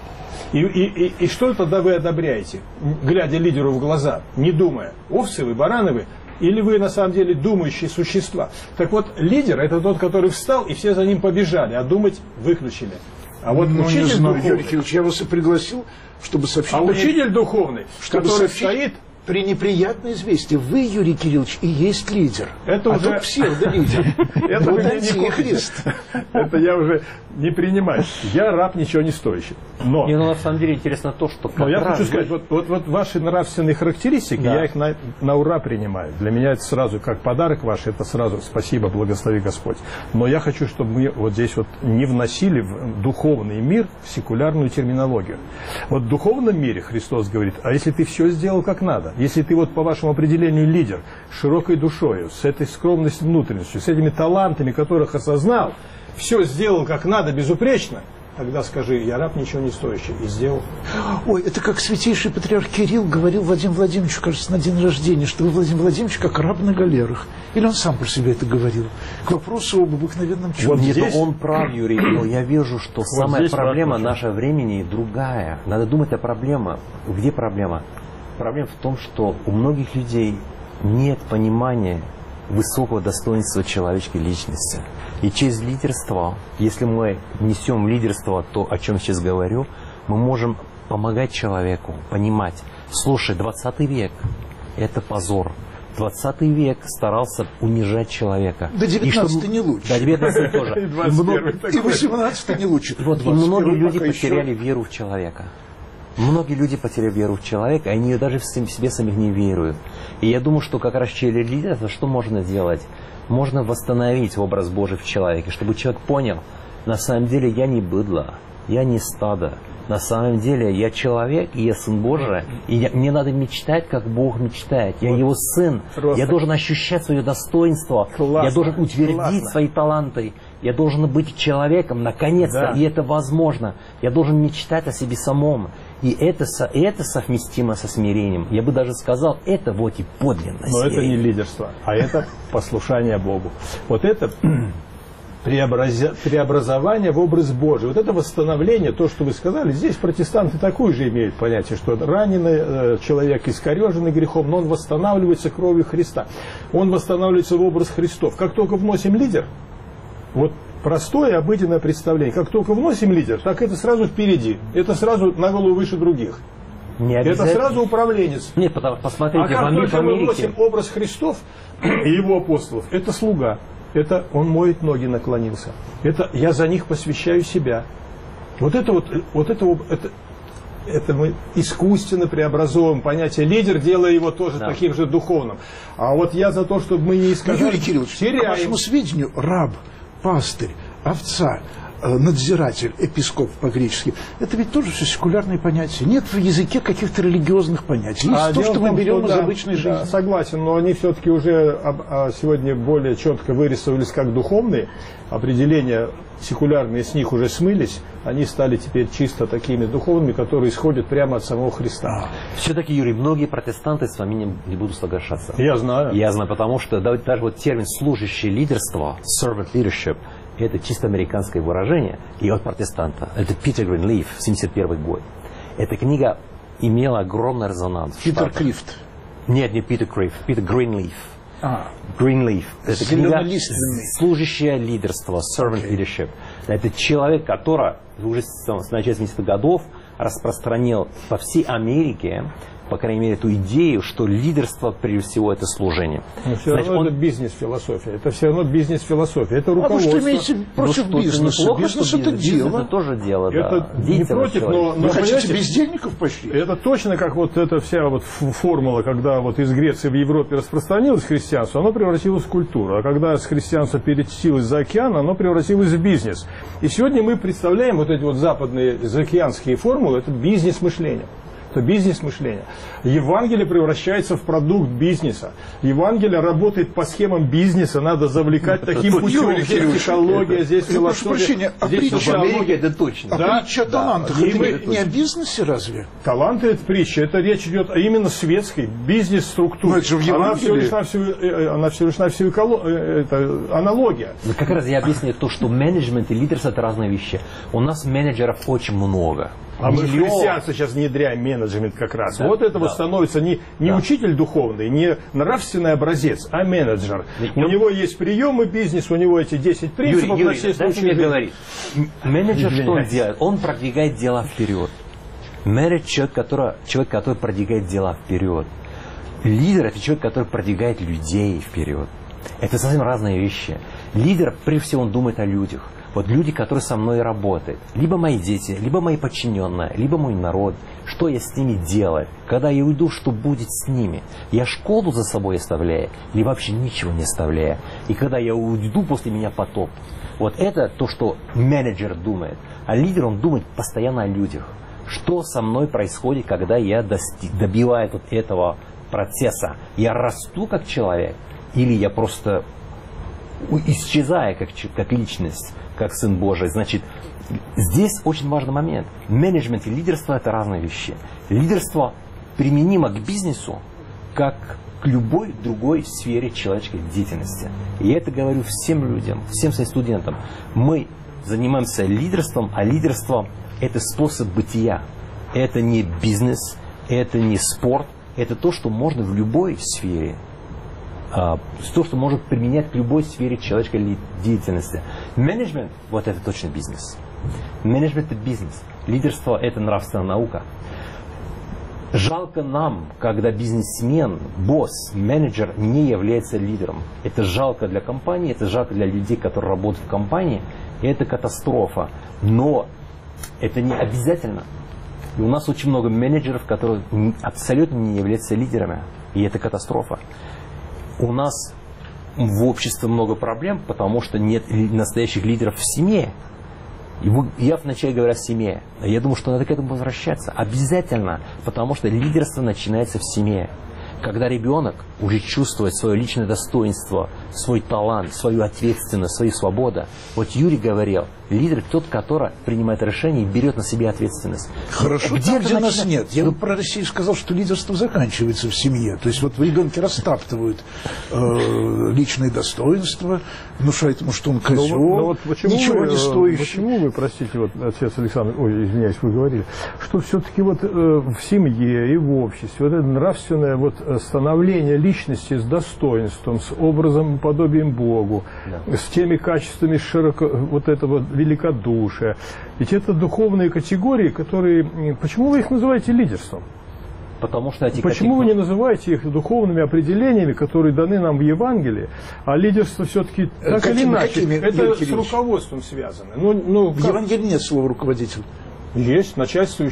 B: И что тогда вы одобряете, глядя лидеру в глаза, не думая, овцы вы, бараны вы, или вы на самом деле думающие существа? Так вот, лидер – это тот, который встал, и все за ним побежали, а думать выключили. А вот
A: Ну, не
B: учитель
A: знаю,
B: духовный,
A: Юрий Кириллович, я вас и пригласил, чтобы сообщить... мне-
B: учитель духовный,
A: чтобы
B: который
A: сообщить
B: стоит...
A: пренеприятное известие. Вы, Юрий Кириллович, и есть лидер.
B: Это
A: а
B: уже-
A: тот псевдолидер.
B: Это
A: Вот
B: мне не
A: антихрист.
B: Это я уже не принимаю. Я раб ничего не стоящий. Но
C: Мне на самом деле интересно то, что
B: Но я
C: как раз
B: хочу сказать, вот ваши нравственные характеристики,
C: Да.
B: я их на ура принимаю. Для меня это сразу как подарок ваш, это сразу спасибо, благослови Господь. Но я хочу, чтобы мы вот здесь вот не вносили в духовный мир секулярную терминологию. Вот в духовном мире Христос говорит, а если ты все сделал как надо, если ты вот по вашему определению лидер, с широкой душою, с этой скромностью внутренностью, с этими талантами, которых осознал, все сделал как надо, безупречно, тогда скажи, я раб ничего не стоящий, и сделал.
A: Ой, это как святейший патриарх Кирилл говорил Владимиру Владимировичу, кажется, на день рождения, что вы, Владимир Владимирович, как раб на галерах. Или он сам про себя это говорил. К вопросу об обыкновенном чуде.
B: Вот
C: Нет,
B: здесь-
C: он прав, Юрий, но я вижу, что самая
B: здесь
C: проблема
B: вопрос.
C: нашего времени другая. Надо думать о проблеме. Где проблема? Проблема в том, что у многих людей нет понимания высокого достоинства человеческой личности. И через лидерство, если мы несем лидерство, то, о чем сейчас говорю, мы можем помогать человеку понимать, слушай, 20 век – это позор. 20 век старался унижать человека.
A: Да
C: И
A: 19-й
C: чтобы-
A: не лучше.
C: Да, 19 тоже.
B: И 21-й
A: И
B: такой.
A: 18 не лучше.
C: Вот, и
A: 21
C: многие люди
A: пока еще.
C: потеряли веру в человека. Многие люди потеряли веру в человека, и они даже в себе самих не веруют. И я думаю, что как раз через лидерство что можно сделать? Можно восстановить образ Божий в человеке, чтобы человек понял, на самом деле я не быдло, я не стадо. На самом деле я человек, и я сын Божий, и мне надо мечтать, как Бог мечтает. Я его сын,
B: просто-
C: я должен ощущать свое достоинство,
B: Классно,
C: я должен утвердить
B: классно.
C: свои таланты, я должен быть человеком, наконец-то,
B: Да.
C: и это возможно. Я должен мечтать о себе самом. И это совместимо со смирением. Я бы даже сказал, это вот и подлинное
B: Но это не
C: смирение.
B: лидерство, а это послушание Богу. Вот это преобразование в образ Божий. Вот это восстановление, то, что вы сказали, здесь протестанты такое же имеют понятие, что раненый человек, искореженный грехом, но он восстанавливается кровью Христа. Он восстанавливается в образ Христов. Как только вносим лидер, вот простое обыденное представление, как только вносим лидер, так это сразу впереди, это сразу на голову выше других.
C: Не
B: Это
C: обязательно-
B: сразу управленец.
C: Нет, посмотрите,
B: А как
C: в
B: только мы
C: Америке...
B: вносим образ Христов и его апостолов, это слуга, это он моет ноги, наклонился, это я за них посвящаю себя. Вот это это мы искусственно преобразовываем понятие лидер, делая его тоже таким же духовным. А вот я за то, чтобы мы не искажали...
A: Юрий Кириллович, по вашему сведению, раб, пастырь, овца, надзиратель, епископ по-гречески, это ведь тоже все секулярные понятия. Нет в языке каких-то религиозных понятий. Есть то, что мы берем из обычной жизни.
B: Да, согласен, но они все-таки уже сегодня более четко вырисовались как духовные. Определения секулярные с них уже смылись. Они стали теперь чисто такими духовными, которые исходят прямо от самого Христа.
C: Все-таки, Юрий, многие протестанты с вами не будут соглашаться.
B: Я знаю.
C: Я знаю, потому что даже вот термин «служащее лидерство», servant leadership, это чисто американское выражение, и от протестанта. Это Питер Гринлиф, 1971 год. Эта книга имела огромный резонанс.
A: Питер Крифт.
C: Нет, не Питер Крифт, Питер Гринлиф. Гринлиф. Это книга «Служащее лидерство», servant leadership. Это человек, который уже с начала 70-х годов распространил по всей Америке, по крайней мере, эту идею, что лидерство, прежде всего, это служение.
B: Но все равно это бизнес-философия. Это все равно бизнес-философия. Это руководство.
A: А вы что имеете против бизнеса? Бизнес это дело.
C: Это тоже дело,
B: это
C: да.
B: Не против, но
A: вы хотите бездельников пошли?
B: Это точно как вот эта вся вот формула, когда вот из Греции в Европе распространилось христианство, оно превратилось в культуру. А когда с христианства перетесилось за океан, оно превратилось в бизнес. И сегодня мы представляем вот эти вот западные заокеанские формулы, это бизнес-мышление. Это бизнес-мышление. Евангелие превращается в продукт бизнеса. Евангелие работает по схемам бизнеса, надо завлекать таким путем. Здесь психология, здесь философия, здесь социология.
C: Это точно.
A: А притча о талантах, это не о бизнесе разве?
B: Таланты – это притча, это речь идет именно светской, бизнес-структуре. Она всего лишь навсего аналогия.
C: Как раз я объясню то, что менеджмент и лидерство – это разные вещи. У нас менеджеров очень много.
B: А мы в христианство сейчас внедряем менеджмент как раз. Да, вот это вот становится не учитель духовный, не нравственный образец, а менеджер. У него есть приемы бизнес, у него эти 10 принципов на все случаи.
C: Мне говорить. Менеджер что он делает? Он продвигает дела вперед. Менеджер человек, который продвигает дела вперед. Лидер – это человек, который продвигает людей вперед. Это совсем разные вещи. Лидер, прежде всего, он думает о людях. Вот люди, которые со мной работают, либо мои дети, либо мои подчиненные, либо мой народ, что я с ними делаю, когда я уйду, что будет с ними. Я школу за собой оставляю, или вообще ничего не оставляю. И когда я уйду, после меня потоп. Вот это то, что менеджер думает. А лидер, он думает постоянно о людях. Что со мной происходит, когда я добиваю вот этого процесса? Я расту как человек, или я просто исчезаю как личность? Как Сын Божий. Значит, здесь очень важный момент. Менеджмент и лидерство – это разные вещи. Лидерство применимо к бизнесу, как к любой другой сфере человеческой деятельности. И я это говорю всем людям, всем своим студентам. Мы занимаемся лидерством, а лидерство – это способ бытия. Это не бизнес, это не спорт, это то, что можно в любой сфере. То, что может применять к любой сфере человеческой деятельности. Менеджмент – вот это точно бизнес. Менеджмент – это бизнес. Лидерство – это нравственная наука. Жалко нам, когда бизнесмен, босс, менеджер не является лидером. Это жалко для компании, это жалко для людей, которые работают в компании. И это катастрофа. Но это не обязательно. И у нас очень много менеджеров, которые абсолютно не являются лидерами. И это катастрофа. У нас в обществе много проблем, потому что нет настоящих лидеров в семье. Я вначале говорю о семье. Я думаю, что надо к этому возвращаться. Обязательно. Потому что лидерство начинается в семье. Когда ребенок уже чувствует свое личное достоинство, свой талант, свою ответственность, свою свободу. Вот Юрий говорил, лидер тот, который принимает решение и берет на себя ответственность.
A: Хорошо, там, где нас нет. Я бы про Россию сказал, что лидерство заканчивается в семье. То есть вот в ребенке растаптывают личное достоинство, внушают ему, что он козел, ничего не стоящий.
B: Почему вы, простите, вот отец Александр, извиняюсь, вы говорили, что все-таки вот в семье и в обществе вот это нравственное вот становление личности с достоинством, с образом и подобием Богу, с теми качествами вот этого великодушия. Ведь это духовные категории, которые... Почему вы их называете лидерством?
C: Потому что
B: Почему вы не называете их духовными определениями, которые даны нам в Евангелии, а лидерство все-таки так или иначе, это с руководством связано.
A: В Евангелии нет слова «руководитель».
B: Есть, начальствующий.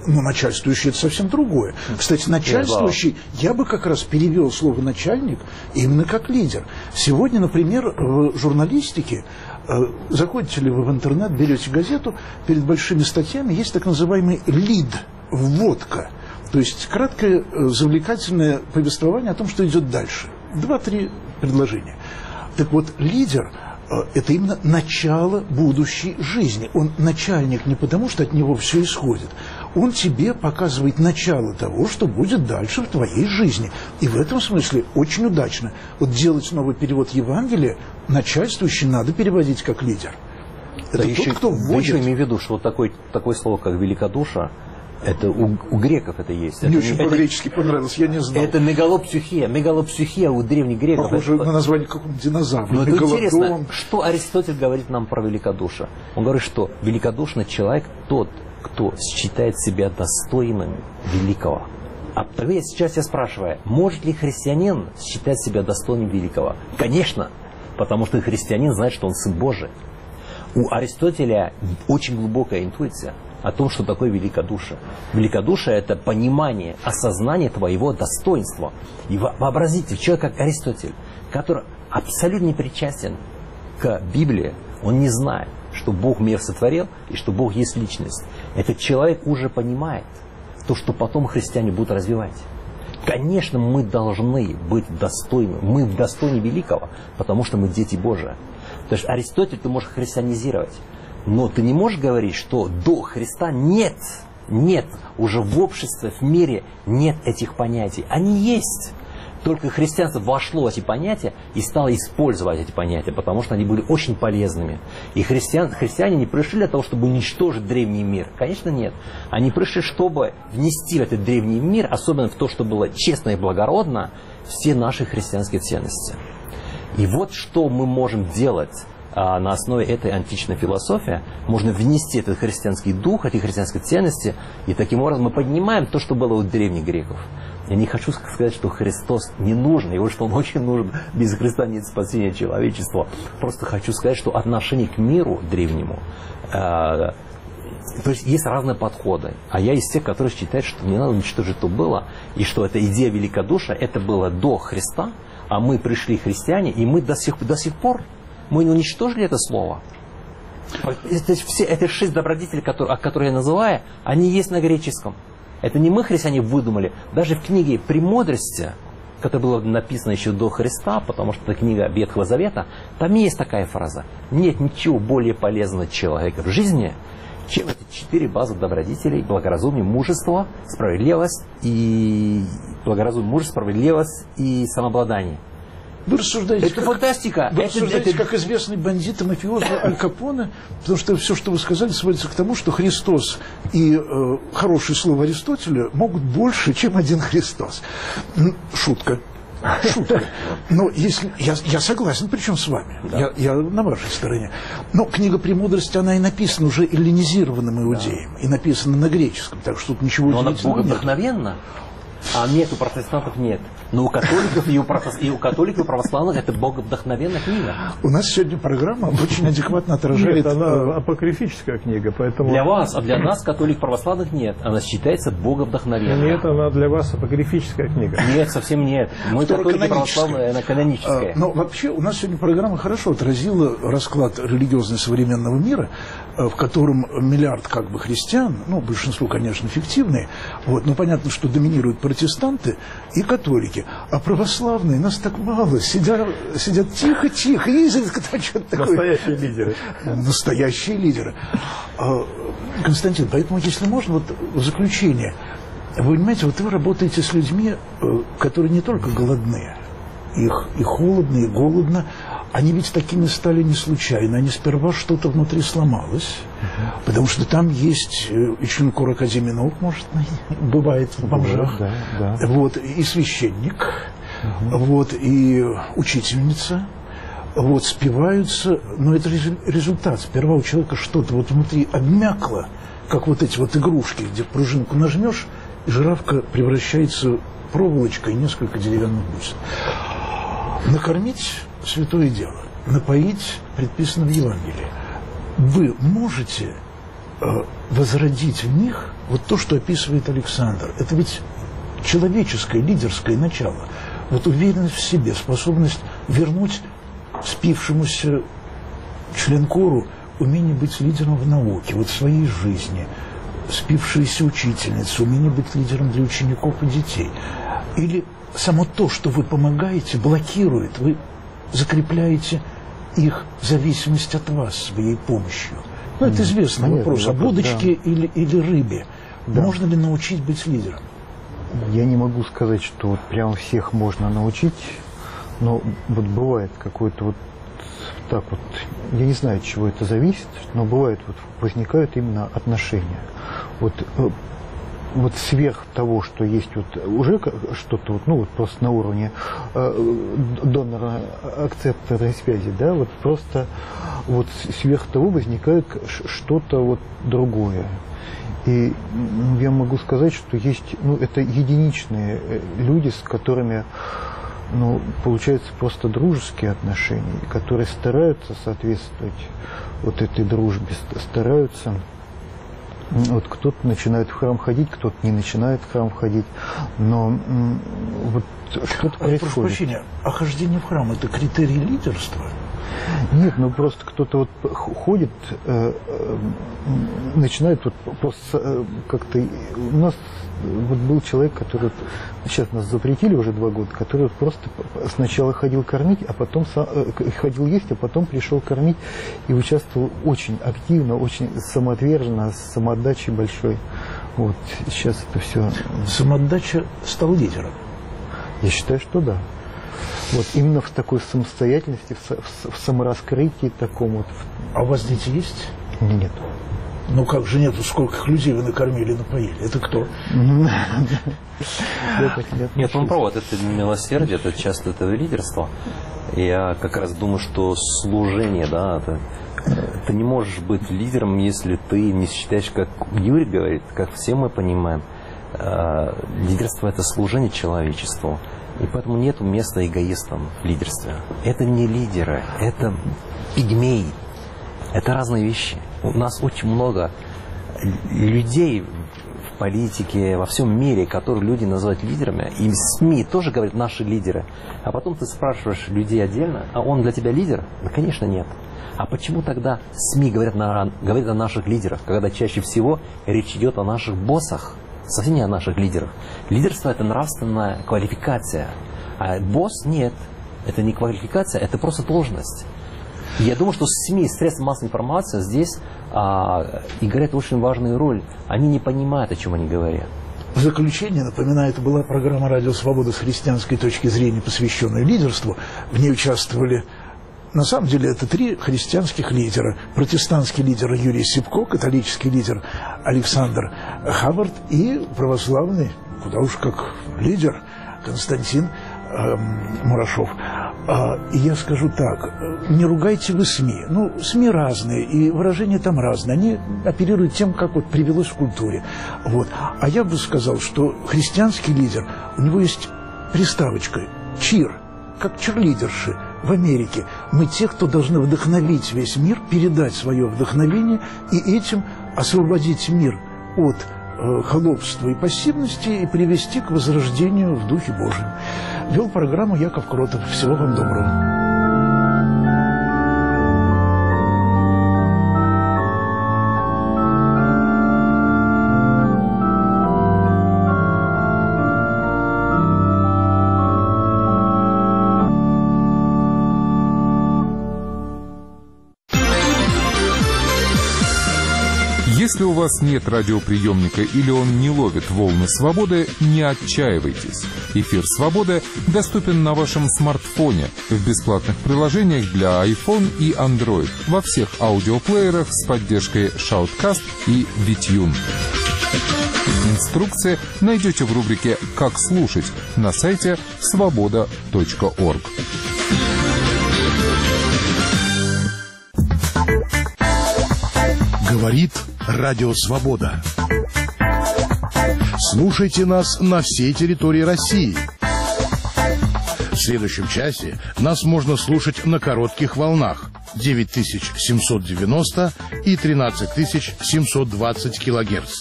A: Но начальствующий – это совсем другое. Кстати, начальствующий, я бы как раз перевел слово «начальник» именно как лидер. Сегодня, например, в журналистике, заходите ли вы в интернет, берете газету, перед большими статьями есть так называемый лид, вводка. То есть краткое, завлекательное повествование о том, что идет дальше. 2-3 предложения. Так вот, лидер – это именно начало будущей жизни. Он начальник не потому, что от него все исходит. Он тебе показывает начало того, что будет дальше в твоей жизни. И в этом смысле очень удачно. Вот делать новый перевод Евангелия начальствующий надо переводить как лидер. Это
C: да
A: тот,
C: еще,
A: кто вводит.
C: Да еще имею в виду, что вот такое слово, как великодушие, это у греков это есть.
A: Мне
C: это,
A: очень по-гречески понравилось, я не знал.
C: Это мегалопсихия. Мегалопсихия у древних греков.
A: Похоже на название какого-нибудь динозавра.
C: Но это интересно, что Аристотель говорит нам про великодушие. Он говорит, что великодушный человек тот, кто считает себя достойным великого. А сейчас я спрашиваю, может ли христианин считать себя достойным великого? Конечно, потому что христианин знает, что он Сын Божий. У Аристотеля очень глубокая интуиция о том, что такое великодушие. Великодушие – это понимание, осознание твоего достоинства. И вообразите, человек как Аристотель, который абсолютно не причастен к Библии, он не знает, что Бог мир сотворил и что Бог есть личность. Этот человек уже понимает то, что потом христиане будут развивать. Конечно, мы должны быть достойны. Мы достойны великого, потому что мы дети Божии. То есть Аристотель ты можешь христианизировать. Но ты не можешь говорить, что до Христа нет, уже в обществе, в мире нет этих понятий. Они есть. Только христианство вошло в эти понятия и стало использовать эти понятия, потому что они были очень полезными. И христиане не пришли для того, чтобы уничтожить древний мир. Конечно, нет. Они пришли, чтобы внести в этот древний мир, особенно в то, что было честно и благородно, все наши христианские ценности. И вот что мы можем делать на основе этой античной философии. Можно внести этот христианский дух, эти христианские ценности, и таким образом мы поднимаем то, что было у древних греков. Я не хочу сказать, что Христос не нужен, и что Он очень нужен. Без Христа нет спасения человечества. Просто хочу сказать, что отношение к миру древнему, то есть разные подходы. А я из тех, которые считают, что не надо уничтожить то было, и что эта идея великодушия, это было до Христа, а мы пришли христиане, и мы до сих пор мы не уничтожили это слово. Это 6 добродетелей, которые я называю, они есть на греческом. Это не мы, христиане, выдумали. Даже в книге «Премудрости», которая была написана еще до Христа, потому что это книга Ветхого Завета, там есть такая фраза. Нет ничего более полезного человека в жизни, чем эти 4 базовых добродетелей: благоразумие, мужество, справедливость и самообладание.
A: Вы рассуждаете,
C: это фантастика.
A: Вы рассуждаете, как известный бандит и мафиози Аль Капоне, потому что все, что вы сказали, сводится к тому, что Христос и хорошее слово Аристотеля могут больше, чем один Христос. Шутка. Но если я согласен, причем с вами. Да. Я на вашей стороне. Но книга «Премудрости», она и написана уже эллинизированным иудеем, да, и написана на греческом, так что тут ничего удивительного нет.
C: Но она богодухновенна. А нет, у протестантов нет. Но у католиков и у православных это боговдохновенная книга.
A: У нас сегодня программа очень адекватно отражает...
B: Нет, она апокрифическая книга, поэтому...
C: Для вас, а для нас, католик православных, нет. Она считается боговдохновенной.
B: Нет, она для вас апокрифическая книга.
C: Нет, совсем нет. Мы католики православные, она каноническая.
A: Но вообще у нас сегодня программа хорошо отразила расклад религиозный современного мира, в котором миллиард как бы христиан, ну, большинство, конечно, фиктивные, вот, но понятно, что доминируют протестанты и католики. А православные, нас так мало, сидят тихо-тихо, изредка там что-то такое.
B: Настоящие лидеры.
A: Настоящие лидеры. Константин, поэтому, если можно, вот в заключение, вы понимаете, вот вы работаете с людьми, которые не только голодные, их и холодно, и голодно. Они ведь такими стали не случайно. Они сперва что-то внутри сломалось, потому что там есть и член хора Академии наук, может, бывает в бомжах, да. Вот, и священник, вот, и учительница, вот, спиваются, но это результат. Сперва у человека что-то вот внутри обмякло, как вот эти вот игрушки, где пружинку нажмешь, и жирафка превращается проволочкой и несколько деревянных бусин. Накормить – святое дело. Напоить предписано в Евангелии. Вы можете возродить в них вот то, что описывает Александр. Это ведь человеческое, лидерское начало. Вот уверенность в себе, способность вернуть спившемуся членкору умение быть лидером в науке, вот в своей жизни, спившаяся учительница, умение быть лидером для учеников и детей. Или само то, что вы помогаете, блокирует, вы закрепляете их зависимость от вас своей помощью. Ну, это известный вопрос, об удочке или рыбе. Да. Можно ли научить быть лидером?
D: Я не могу сказать, что вот прямо всех можно научить, но вот бывает какой-то вот так вот, я не знаю, от чего это зависит, но бывает, вот возникают именно отношения. Вот сверх того, что есть вот уже что-то вот, ну вот просто на уровне донора-акцепторной связи, да, вот просто вот сверх того возникает что-то вот другое. И я могу сказать, что есть, ну, это единичные люди, с которыми, ну, получается просто дружеские отношения, которые стараются соответствовать вот этой дружбе, стараются. Вот кто-то начинает в храм ходить, кто-то не начинает в храм ходить, но вот что-то происходит. Прошу прощения,
A: а хождение в храм – это критерий лидерства?
D: Нет, ну просто кто-то вот ходит, начинает вот просто как-то... У нас вот был человек, который... Сейчас нас запретили уже 2 года, который просто сначала ходил кормить, а потом ходил есть, а потом пришел кормить и участвовал очень активно, очень самоотверженно, с самоотдачей большой. Вот сейчас это все...
A: Самоотдача стал лидером?
D: Я считаю, что да. Вот именно в такой самостоятельности, в самораскрытии таком вот.
A: А у вас дети есть?
D: Нет.
A: Ну как же нету? Сколько людей вы накормили, напоили? Это кто?
C: Нет, он прав, вот это милосердие, это часто это лидерство. Я как раз думаю, что служение, да, ты не можешь быть лидером, если ты не считаешь, как Юрий говорит, как все мы понимаем, лидерство – это служение человечеству. И поэтому нет места эгоистам в лидерстве. Это не лидеры, это пигмеи. Это разные вещи. У нас очень много людей в политике, во всем мире, которых люди называют лидерами. И СМИ тоже говорят «наши лидеры». А потом ты спрашиваешь людей отдельно, а он для тебя лидер? Да, конечно, нет. А почему тогда СМИ говорят о наших лидерах, когда чаще всего речь идет о наших боссах? Совсем не о наших лидерах. Лидерство – это нравственная квалификация. А босс – нет. Это не квалификация, это просто должность. И я думаю, что СМИ, средства массовой информации здесь играют очень важную роль. Они не понимают, о чем они говорят.
A: В заключение, напоминаю, это была программа «Радио Свобода» с христианской точки зрения, посвященная лидерству. В ней участвовали... На самом деле это 3 христианских лидера. Протестантский лидер Юрий Сипко, католический лидер Александр Хавард и православный, куда уж как лидер, Константин Мурашов. И я скажу так, не ругайте вы СМИ. Ну, СМИ разные, и выражения там разные. Они оперируют тем, как вот привелось в культуре. Вот. А я бы сказал, что христианский лидер, у него есть приставочка «чир», как черлидерши в Америке. Мы те, кто должны вдохновить весь мир, передать свое вдохновение и этим освободить мир от холопства и пассивности и привести к возрождению в Духе Божьем. Вел программу Яков Кротов. Всего вам доброго.
E: Если у вас нет радиоприемника или он не ловит волны свободы, не отчаивайтесь. Эфир «Свобода» доступен на вашем смартфоне в бесплатных приложениях для iPhone и Android во всех аудиоплеерах с поддержкой Shoutcast и VTune. Инструкции найдете в рубрике «Как слушать» на сайте svoboda.org.
F: Говорит Радио Свобода. Слушайте нас на всей территории России. В следующем часе нас можно слушать на коротких волнах 9790 и 13720 килогерц.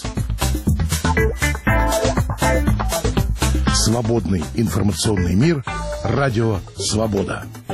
F: Свободный информационный мир. Радио «Свобода».